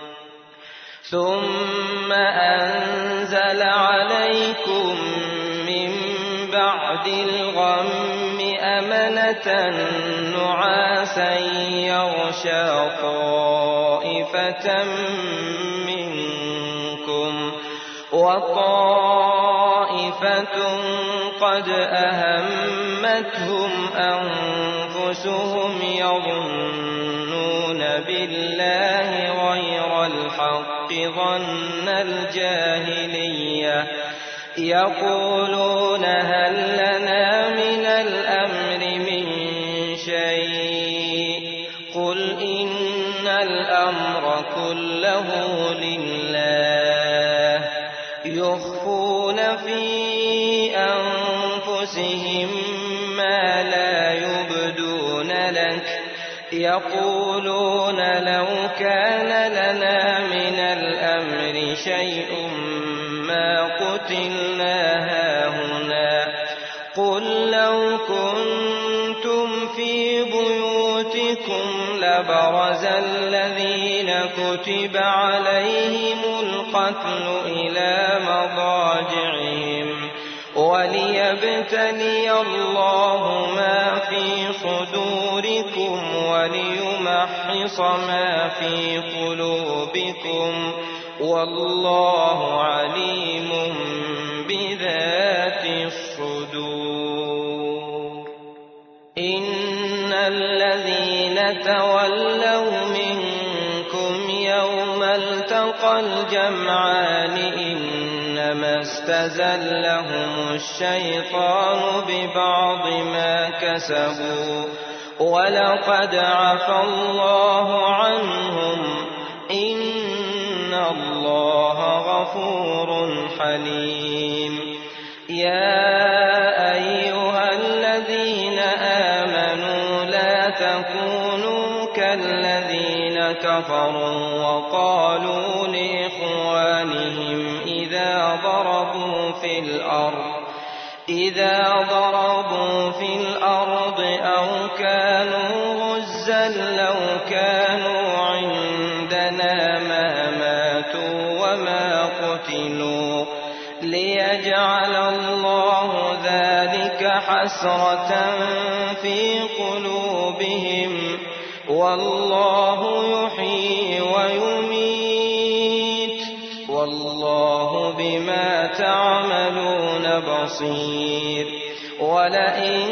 ثم أنزل عليكم من بعد الغم أمنة نعاسا يغشى طائفة منكم وطائفة قد أهمتهم أنفسهم يظنون بالله غير الحق ظن الجاهلية يقولون هل لنا من الأمر من شيء قل إن الأمر كله لله يخفون في أنفسهم ما لا يبدون لك يقولون لو كان لنا من الأمر شيء ما قتلنا هاهنا قل لو كنتم في بيوتكم لبرز الذين كتب عليهم القتل إلى مضاجعهم وليبتلي الله ما في صدورهم صدوركم وليمحص ما في قلوبكم والله عليم بذات الصدور. إن الذين تولوا منكم يوم التقى الجمعان إنما استزلهم الشيطان ببعض ما كسبوا ولقد عفا الله عنهم إن الله غفور حليم. يا أيها الذين آمنوا لا تكونوا كالذين كفروا وقالوا لإخوانهم إذا ضربوا في الأرض إذا ضربوا في الأرض أو كانوا غزا لو كانوا عندنا ما ماتوا وما قتلوا ليجعل الله ذلك حسرة في قلوبهم والله يحيي ويميت والله بما تعملون بصير. ولئن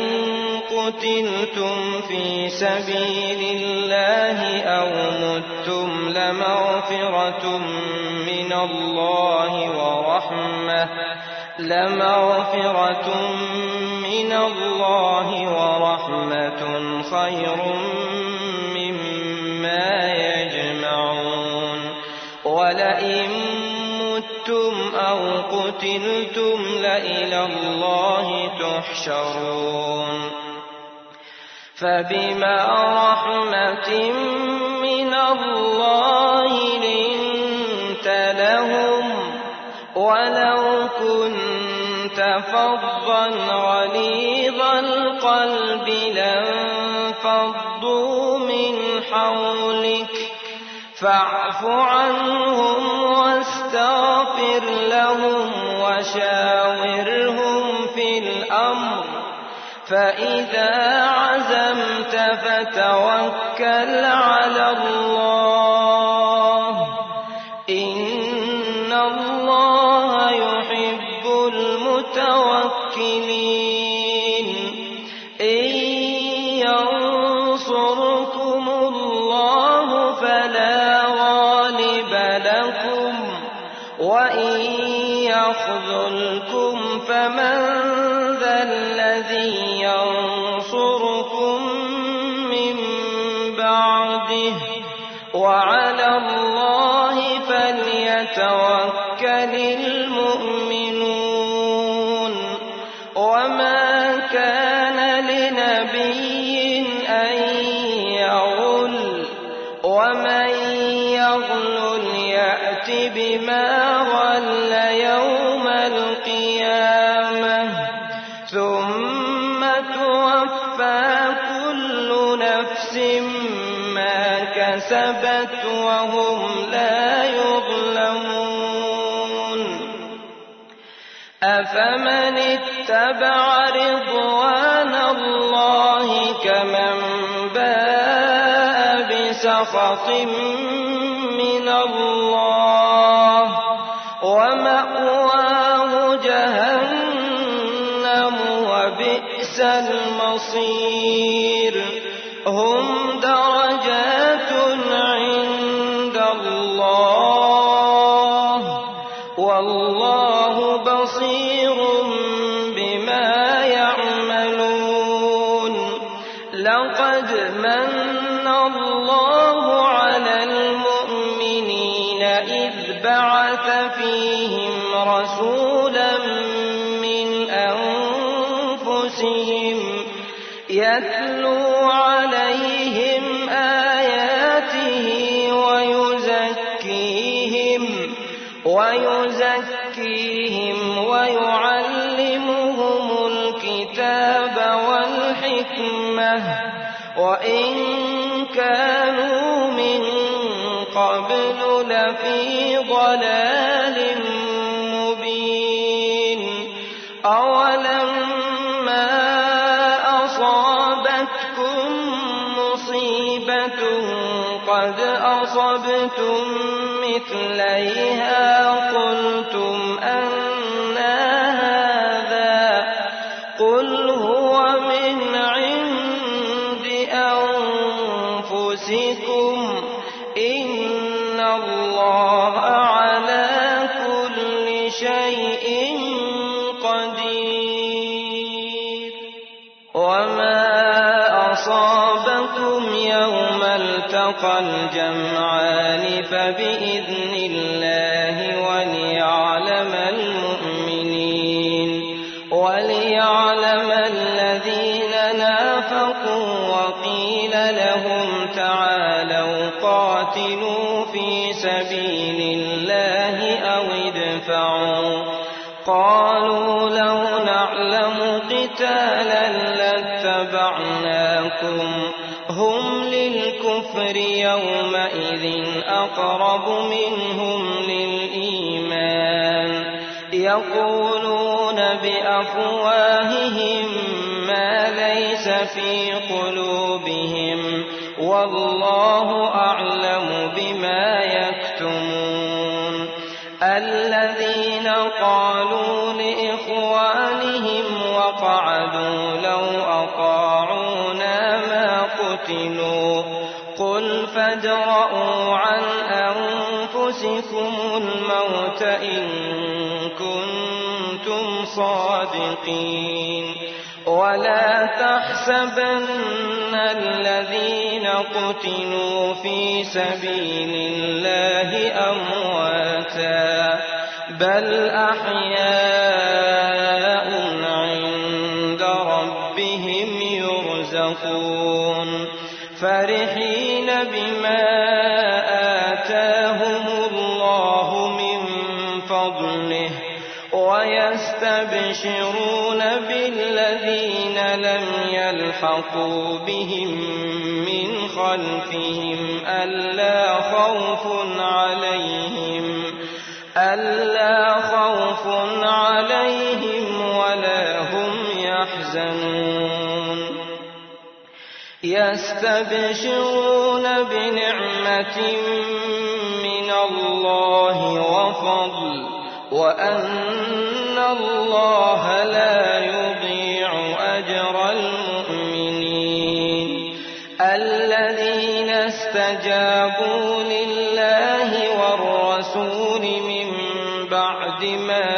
قتلتم في سبيل الله أو متم لمغفرة من الله ورحمة لمغفرة من الله ورحمة خير مما يجمعون. ولئن متم أو قتلتم لإلى الله تحشرون. فبما رحمة من الله لنت لهم ولو كنت فظا غليظ القلب لانفضوا من حولك فاعف عنهم واستغفر لهم وشاورهم في الأمر فإذا عزمت فتوكل على الله إن الله يحب المتوكلين. إن ينصركم الله فلا غالب لكم وإن يخذلكم فمن ذا الذي ينصركم من بعده وعلى الله فليتوكل المؤمنون. وما كان لنبي أن يغل ومن يغل يأت بما غل يوم القيامة ثم توفى كل نفس ما كسبت وهم لا يظلمون. أفمن اتبع رضوان الله كمن باء بسخط من الله ومأواه جهنم وبئس المصير. هم درجات عند الله والله بصير بما يعملون. لقد من الله على المؤمنين إذ بعث فيهم رسولا من أنفسهم يتلو عليهم آياته ويزكيهم ويزكيهم ويعلمهم الكتاب والحكمة وإن كانوا من قبل لفي ضلال مبين. أولما أصابتكم مصيبة قد أصبتم مثليها قلتم أنى هذا قل هو من عند أنفسكم إن الله على كل شيء قدير وما أصابكم يوم التقى الجمعان فبإذن الله وليعلم المؤمنين وليعلم الذين نافقوا وقيل لهم تعالوا قاتلوا في سبيل الله أو ادفعوا قالوا لو نعلم قتالا لاتبعناكم هم للكفر يومئذ أقرب منهم للإيمان يقولون بأفواههم ما ليس في قلوبهم والله أعلم بما يكتمون الذين قالوا لإخوانهم وقعدوا لو أطاعونا ما قتلوا قل فادرءوا عن أنفسكم الموت إن كنتم صادقين ولا تحسبن الذين قتلوا في سبيل الله أمواتا بل أحياء عند ربهم يرزقون فرحين بما آتاهم الله من فضله ويستبشرون بالذين لم يلحقوا بهم من خلفهم ألا خوف عليهم ألا خوف عليهم ولا هم يحزنون يستبشرون بنعمة من الله وفضل وأن الله لا يضيع أجر المؤمنين الذين استجابوا لله والرسول من بعد ما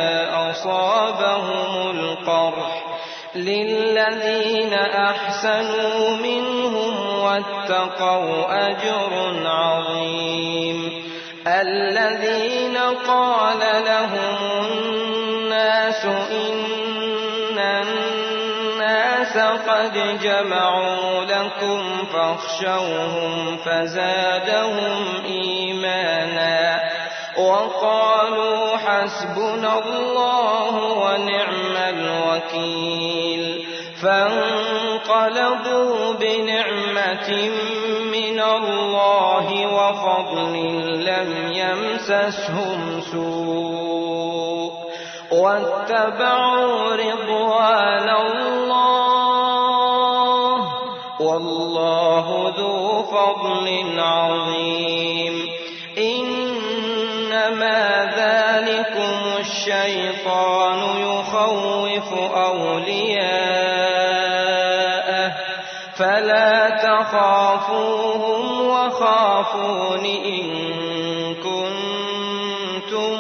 أصابهم القرح للذين أحسنوا منهم واتقوا أجر عظيم الذين قال لهم الناس إن الناس قد جمعوا لكم فاخشوهم فزادهم إيمانا وقالوا حسبنا الله ونعم الوكيل فانقلبوا بنعمة من الله وفضل لم يمسسهم سوء واتبعوا رضوان الله والله ذو فضل عظيم إنما ذلكم الشيطان يخوف أولياءه فلا تخافوهم وخافون إن كنتم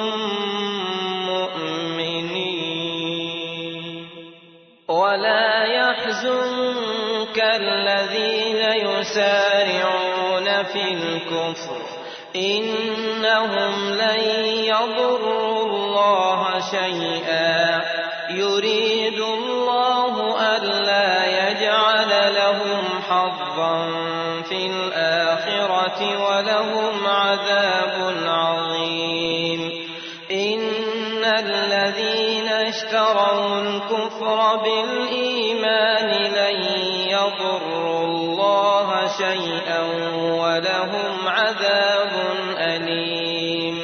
مؤمنين ولا يحزنك الذين يسارعون في الكفر إنهم لن يضروا الله شيئا يريد الله ألا يجعل لهم حظا في الآخرة ولهم عذاب عظيم إن الذين اشتروا الكفر بالإيمان لن يضروا الله شيئا ولهم عذاب أليم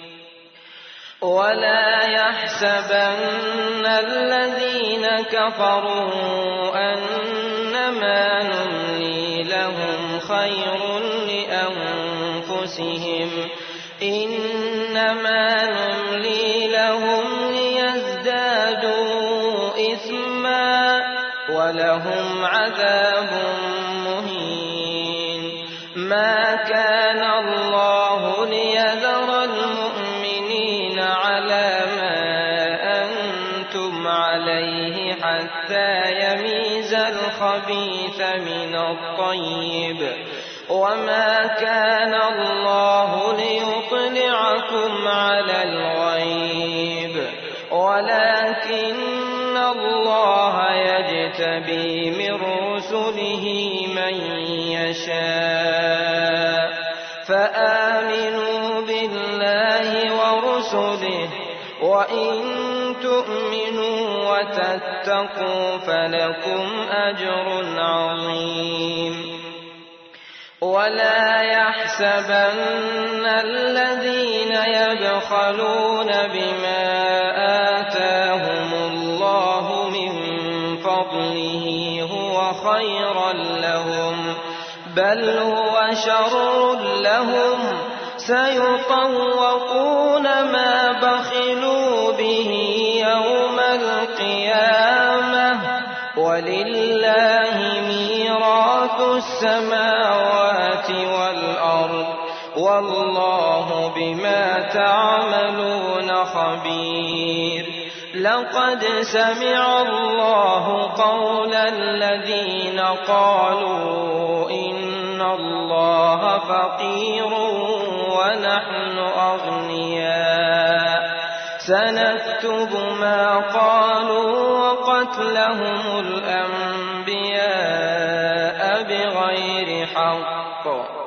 ولا يحسبن الذين كفروا أنما نملي لهم خير لأنفسهم إنما نملي لهم ليزدادوا إثما ولهم عذاب مهين ما كان الله ليذر المؤمنين على ما أنتم عليه حتى يميز الخبيث من الطيب وما كان الله ليطلعكم على الغيب ولكن الله يجتبي من رسله من يشاء فآمنوا بالله ورسله وإن تؤمنوا وتتقوا فلكم أجر عظيم ولا يحسبن الذين يبخلون بما آتاهم الله من فضله هو خيرا لهم بل هو شر لهم سيطوقون ما بخلوا به يوم القيامة ولله ميراث السماوات والأرض والله بما تعملون خبير لقد سمع الله قول الذين قالوا إن الله فقير ونحن أغنياء سنكتب ما قالوا وقتلهم الأنبياء بغير حق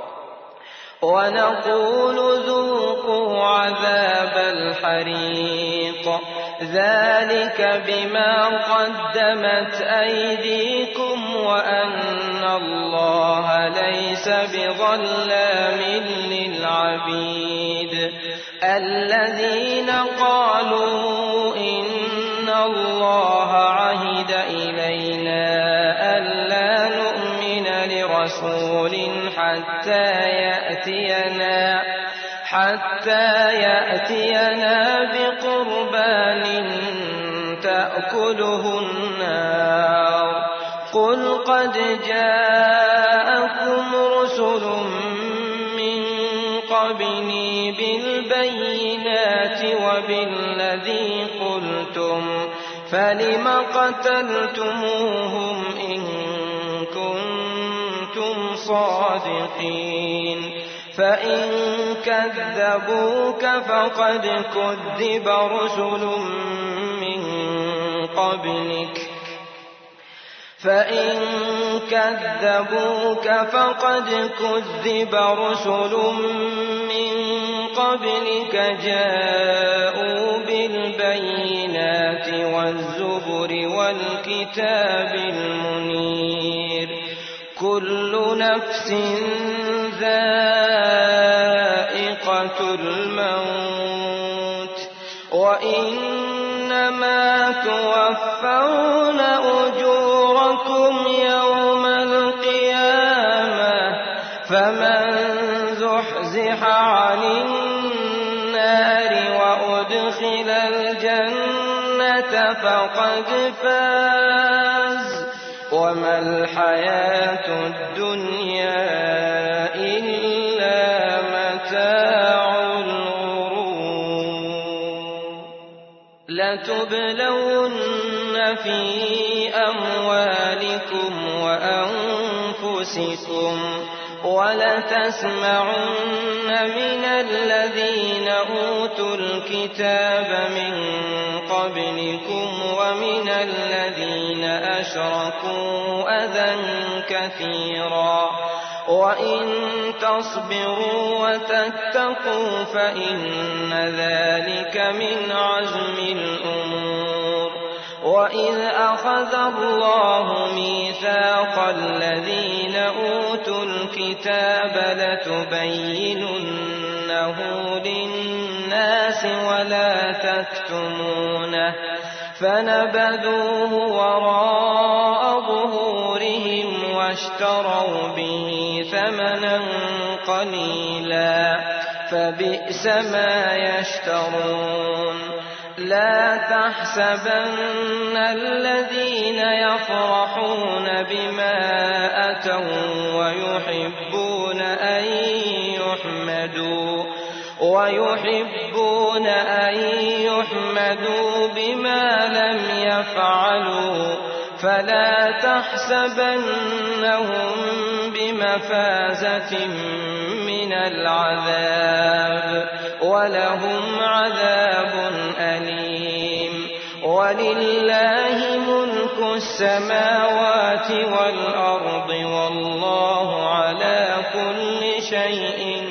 ونقول ذوقوا عذاب الحريق ذلك بما قدمت أيديكم وأن الله ليس بظلام للعبيد الذين قالوا إن الله عهد إلينا ألا نؤمن لرسول حتى يأتينا حتى يأتينا بقربان تأكله النار قل قد جاءكم رسل من قبلي بالبينات وبالذي قلتم فلم قتلتموهم إن كنتم صادقين فإن كذبوك فقد كذب رسل من قبلك فإن كذبوك فقد كذب رسل من قبلك جاءوا بالبينات والزبر والكتاب المنير كل نفس ذائقة الموت وإنما توفون أجوركم يوم القيامة فمن زحزح عن النار وأدخل الجنة فقد فاز وما الحياة الدنيا إلا متاع الغرور لتبلون في أموالكم وأنفسكم ولتسمعن من الذين أوتوا الكتاب من قبلكم ومن الذين أشركوا أذى كثيرا وإن تصبروا وتتقوا فإن ذلك من عزم الأمور وإذ أخذ الله ميثاق الذين أوتوا الكتاب لتبيننه للناس ولا تكتمونه فنبذوه وراء ظهورهم واشتروا به ثمنا قليلا فبئس ما يشترون لا تحسبن الذين يفرحون بما أتوا ويحبون أن يحمدوا ويحبون أن يحمدوا بما لم يفعلوا فلا تحسبنهم بمفازة من العذاب ولهم عذاب أليم ولله ملك السماوات والأرض والله على كل شيء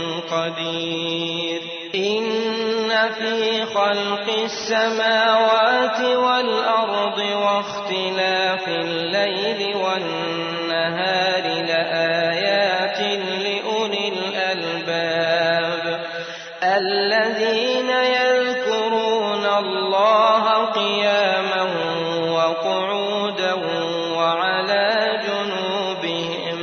قدير إن في خلق السماوات والأرض واختلاف الليل والنهار لآيات لأولي الألباب الذين يذكرون الله قياما وقعودا وعلى جنوبهم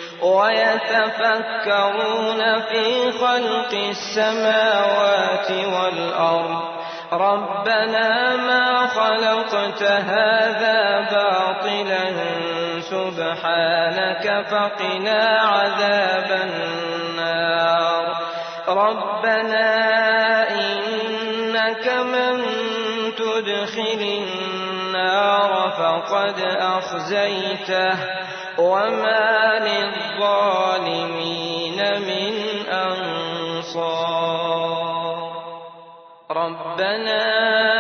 ويتفكرون في خلق السماوات والأرض ربنا ما خلقت هذا باطلا سبحانك فقنا عذاب النار ربنا إنك من تدخل النار فقد أخزيته وما للظالمين من أنصار ربنا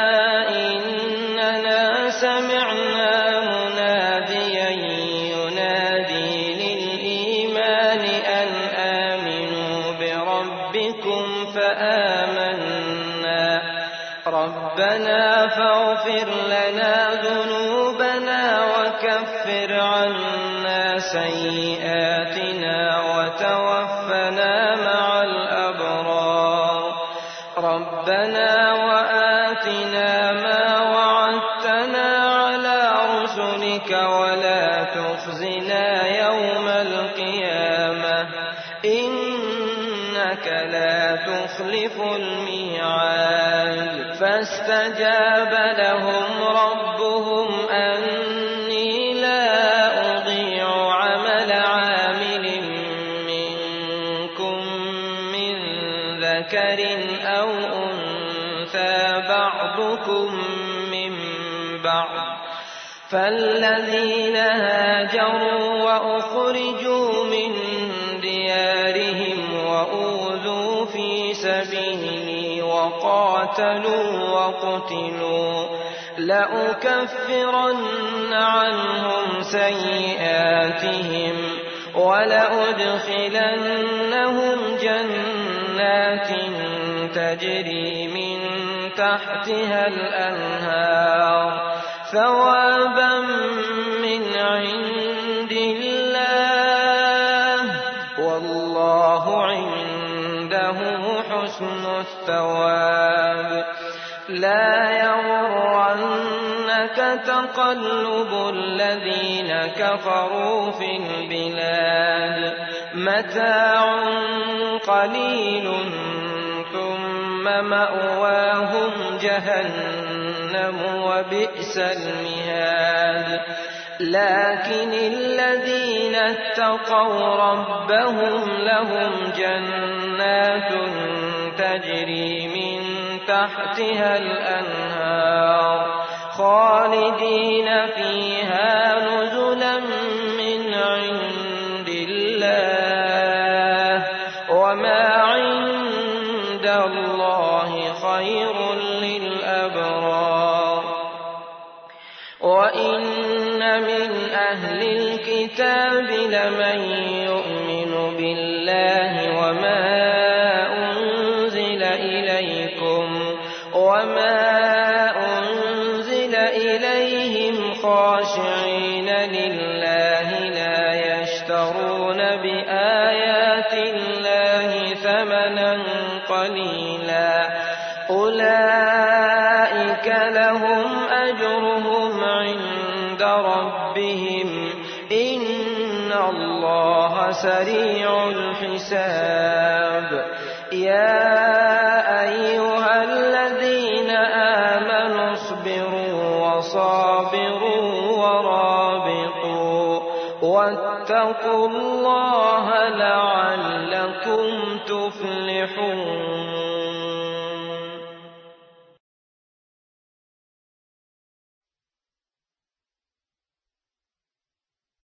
إننا سمعنا مناديا ينادي للإيمان أن آمنوا بربكم فآمنا ربنا فاغفر لنا ذنوبنا وكفر عنا سيئاتنا وتوفنا مع الأبرار ربنا وآتنا ما وعدتنا على رسلك ولا تخزنا يوم القيامة إنك لا تخلف الميعاد فاستجاب لهم ربهم أني لا أضيع عمل عامل منكم من ذكر أو أنثى بعضكم من بعض فالذين هاجروا وأخرجوا من ديارهم وأوذوا في سبيلي وقاتلوا وقتلوا لأكفرن عنهم سيئاتهم ولأدخلنهم جنات تجري من تحتها الأنهار ثوابا من عند الله والله عنده حسن الثواب لا يغرنك تقلب الذين كفروا في البلاد متاع قليل ثم مأواهم جهنم وبئس المهاد لكن الذين اتقوا ربهم لهم جنات تجري من تحتها الأنهار خالدين فيها نزلا من عند الله وما عند الله خير للأبرار وإن من أهل الكتاب لمن يؤمن بالله وما أنزل إليكم وما أنزل إليهم خاشعين لله لا يشترون بآيات الله ثمنا قليلا أولئك لهم أجرهم عند ربهم إن الله سريع الحساب يا أيها الذين آمنوا اصبروا وصابروا ورابطوا واتقوا الله لعلكم تفلحون